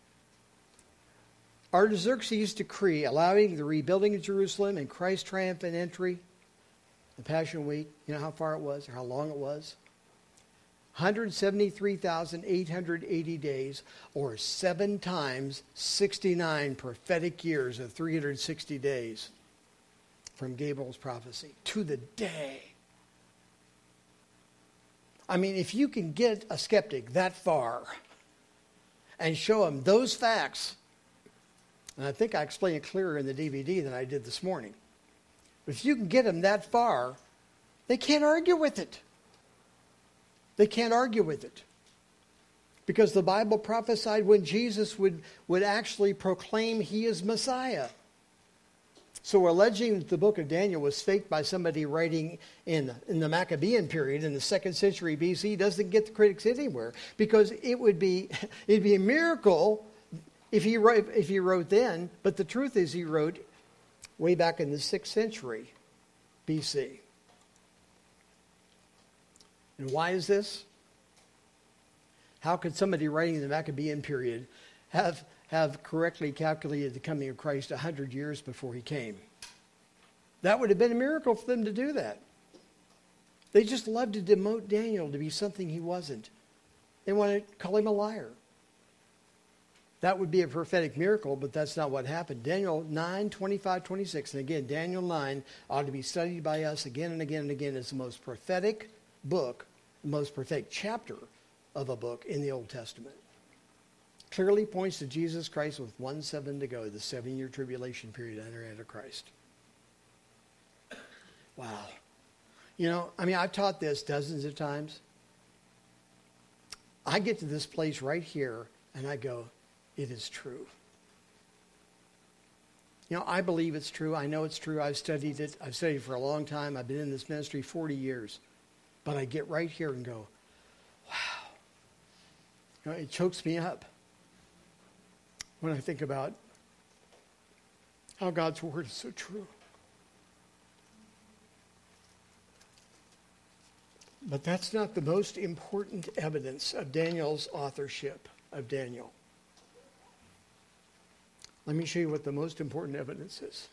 Artaxerxes' decree allowing the rebuilding of Jerusalem and Christ's triumphant entry, the Passion Week, you know how far it was or how long it was? one hundred seventy-three thousand eight hundred eighty days, or seven times sixty-nine prophetic years of three hundred sixty days from Gabriel's prophecy to the day. I mean, if you can get a skeptic that far and show him those facts, and I think I explained it clearer in the D V D than I did this morning. If you can get them that far, they can't argue with it. They can't argue with it. Because the Bible prophesied when Jesus would, would actually proclaim he is Messiah. So alleging that the book of Daniel was faked by somebody writing in, in the Maccabean period in the second century B C doesn't get the critics anywhere. Because it would be it'd be a miracle if he wrote, if he wrote then. But the truth is he wrote way back in the sixth century B C. And why is this? How could somebody writing in the Maccabean period have, have correctly calculated the coming of Christ one hundred years before he came? That would have been a miracle for them to do that. They just loved to demote Daniel to be something he wasn't. They want to call him a liar. That would be a prophetic miracle, but that's not what happened. Daniel nine, twenty-five, twenty-six. And again, Daniel nine ought to be studied by us again and again and again. It's the most prophetic book, the most prophetic chapter of a book in the Old Testament. Clearly points to Jesus Christ with one seven to go, the seven-year tribulation period under Antichrist. Wow. You know, I mean, I've taught this dozens of times. I get to this place right here, and I go, it is true. You know, I believe it's true. I know it's true. I've studied it. I've studied it for a long time. I've been in this ministry forty years. But I get right here and go, wow. You know, it chokes me up when I think about how God's word is so true. But that's not the most important evidence of Daniel's authorship of Daniel. Let me show you what the most important evidence is.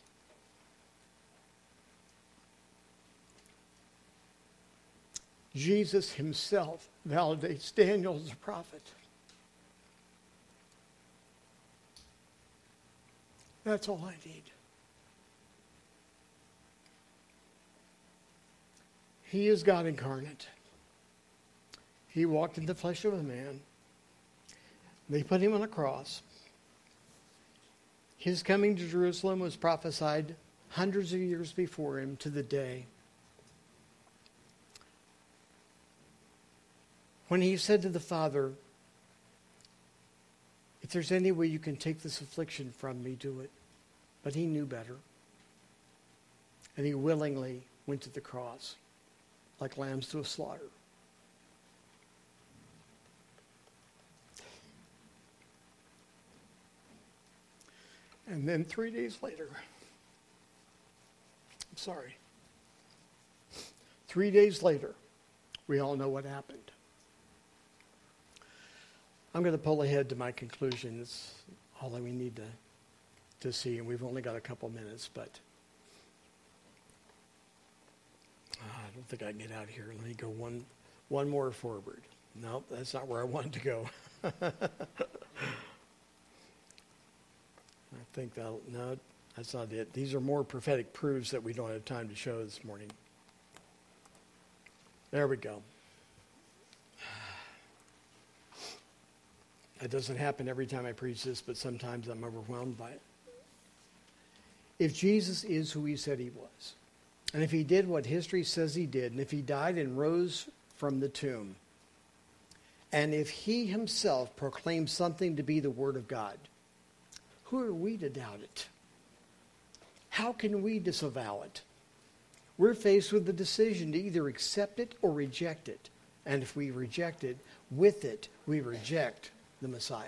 Jesus himself validates Daniel as a prophet. That's all I need. He is God incarnate. He walked in the flesh of a man. They put him on a cross. His coming to Jerusalem was prophesied hundreds of years before him to the day. When he said to the Father, if there's any way you can take this affliction from me, do it. But he knew better. And he willingly went to the cross, like lambs to a slaughter. And then three days later, I'm sorry, three days later, we all know what happened. I'm going to pull ahead to my conclusion. It's all that we need to, to see, and we've only got a couple minutes, but uh, I don't think I can get out of here. Let me go one, one more forward. No, that's not where I wanted to go. I think that'll, no, that's not it. These are more prophetic proofs that we don't have time to show this morning. There we go. It doesn't happen every time I preach this, but sometimes I'm overwhelmed by it. If Jesus is who he said he was, and if he did what history says he did, and if he died and rose from the tomb, And if he himself proclaims something to be the Word of God, who are we to doubt it? How can we disavow it? We're faced with the decision to either accept it or reject it. And if we reject it, with it, we reject the Messiah.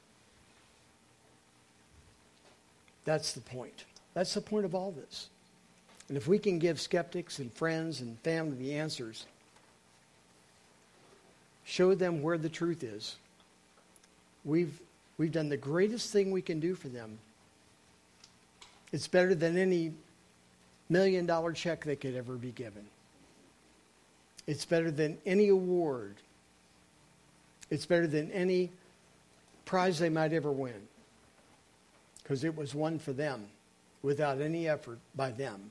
That's the point. That's the point of all this. And if we can give skeptics and friends and family the answers, show them where the truth is, we've, we've done the greatest thing we can do for them. It's better than any million dollar check they could ever be given. It's better than any award. It's better than any prize they might ever win. Because it was won for them without any effort by them.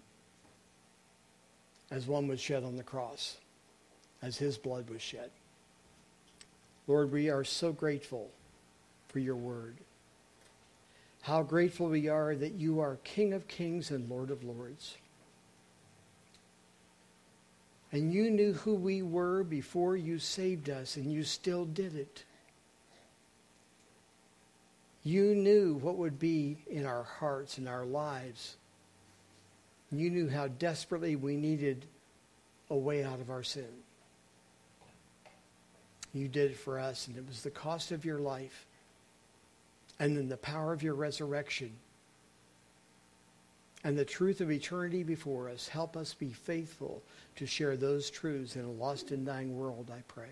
As one was shed on the cross. As his blood was shed. Lord, we are so grateful for your word. How grateful we are that you are King of kings and Lord of lords. And you knew who we were before you saved us, and you still did it. You knew what would be in our hearts and our lives. You knew how desperately we needed a way out of our sin. You did it for us, and it was the cost of your life. And then the power of your resurrection. And the truth of eternity before us. Help us be faithful to share those truths in a lost and dying world, I pray.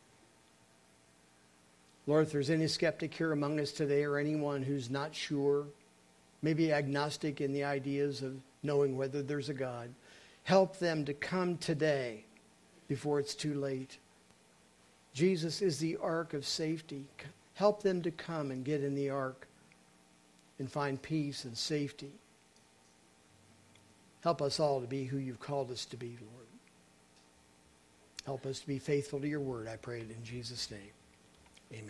Lord, if there's any skeptic here among us today or anyone who's not sure, maybe agnostic in the ideas of knowing whether there's a God, help them to come today before it's too late. Jesus is the ark of safety. Help them to come and get in the ark and find peace and safety. Help us all to be who you've called us to be, Lord. Help us to be faithful to your word, I pray it in Jesus' name. Amen.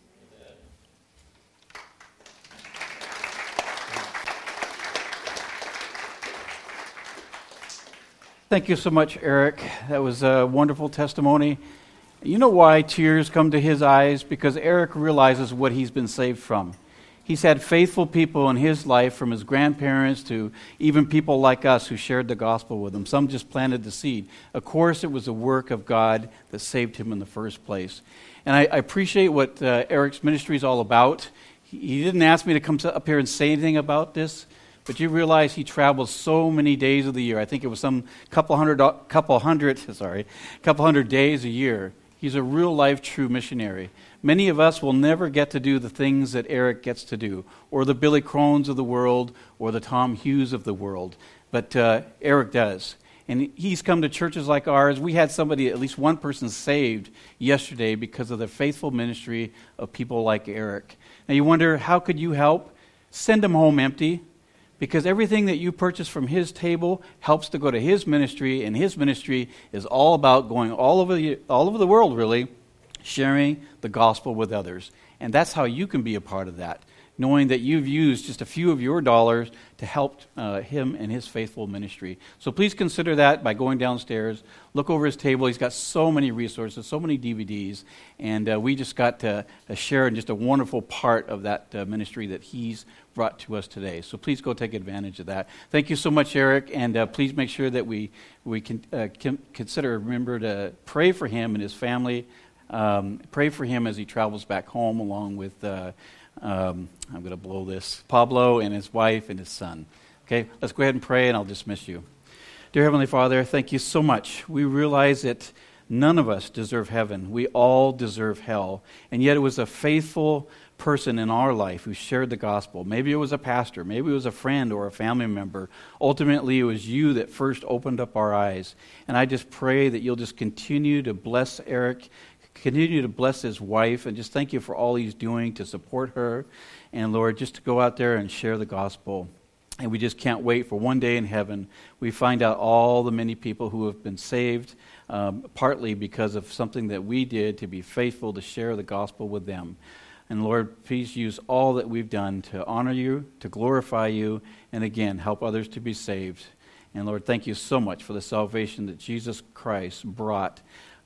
Thank you so much, Eric. That was a wonderful testimony. You know why tears come to his eyes? Because Eric realizes what he's been saved from. He's had faithful people in his life, from his grandparents to even people like us who shared the gospel with him. Some just planted the seed. Of course, it was the work of God that saved him in the first place. And I, I appreciate what uh, Eric's ministry is all about. He, he didn't ask me to come to, up here and say anything about this, but you realize he travels so many days of the year. I think it was some couple hundred, couple hundred, sorry, couple hundred days a year. He's a real-life, true missionary. Many of us will never get to do the things that Eric gets to do, or the Billy Crones of the world, or the Tom Hughes of the world. But uh, Eric does. And he's come to churches like ours. We had somebody, at least one person, saved yesterday because of the faithful ministry of people like Eric. Now you wonder, how could you help? Send him home empty. Because everything that you purchase from his table helps to go to his ministry, and his ministry is all about going all over the, all over the world, really, sharing the gospel with others. And that's how you can be a part of that, knowing that you've used just a few of your dollars to help uh, him and his faithful ministry. So please consider that by going downstairs. Look over his table. He's got so many resources, so many D V Ds, and uh, we just got to uh, share in just a wonderful part of that uh, ministry that he's brought to us today. So please go take advantage of that. Thank you so much, Eric, and uh, please make sure that we, we can, uh, can consider, remember to pray for him and his family. Um, pray for him as he travels back home along with, uh, um, I'm going to blow this, Pablo and his wife and his son. Okay, let's go ahead and pray and I'll dismiss you. Dear Heavenly Father, thank you so much. We realize that none of us deserve heaven. We all deserve hell. And yet it was a faithful person in our life who shared the gospel. Maybe it was a pastor. Maybe it was a friend or a family member. Ultimately, it was you that first opened up our eyes. And I just pray that you'll just continue to bless Eric, continue to bless his wife, and just thank you for all he's doing to support her. And Lord, just to go out there and share the gospel. And we just can't wait for one day in heaven we find out all the many people who have been saved, um, partly because of something that we did to be faithful to share the gospel with them. And Lord, please use all that we've done to honor you, to glorify you, and again, help others to be saved. And Lord, thank you so much for the salvation that Jesus Christ brought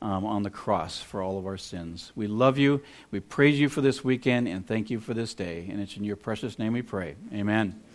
um, on the cross for all of our sins. We love you. We praise you for this weekend and thank you for this day. And it's in your precious name we pray. Amen.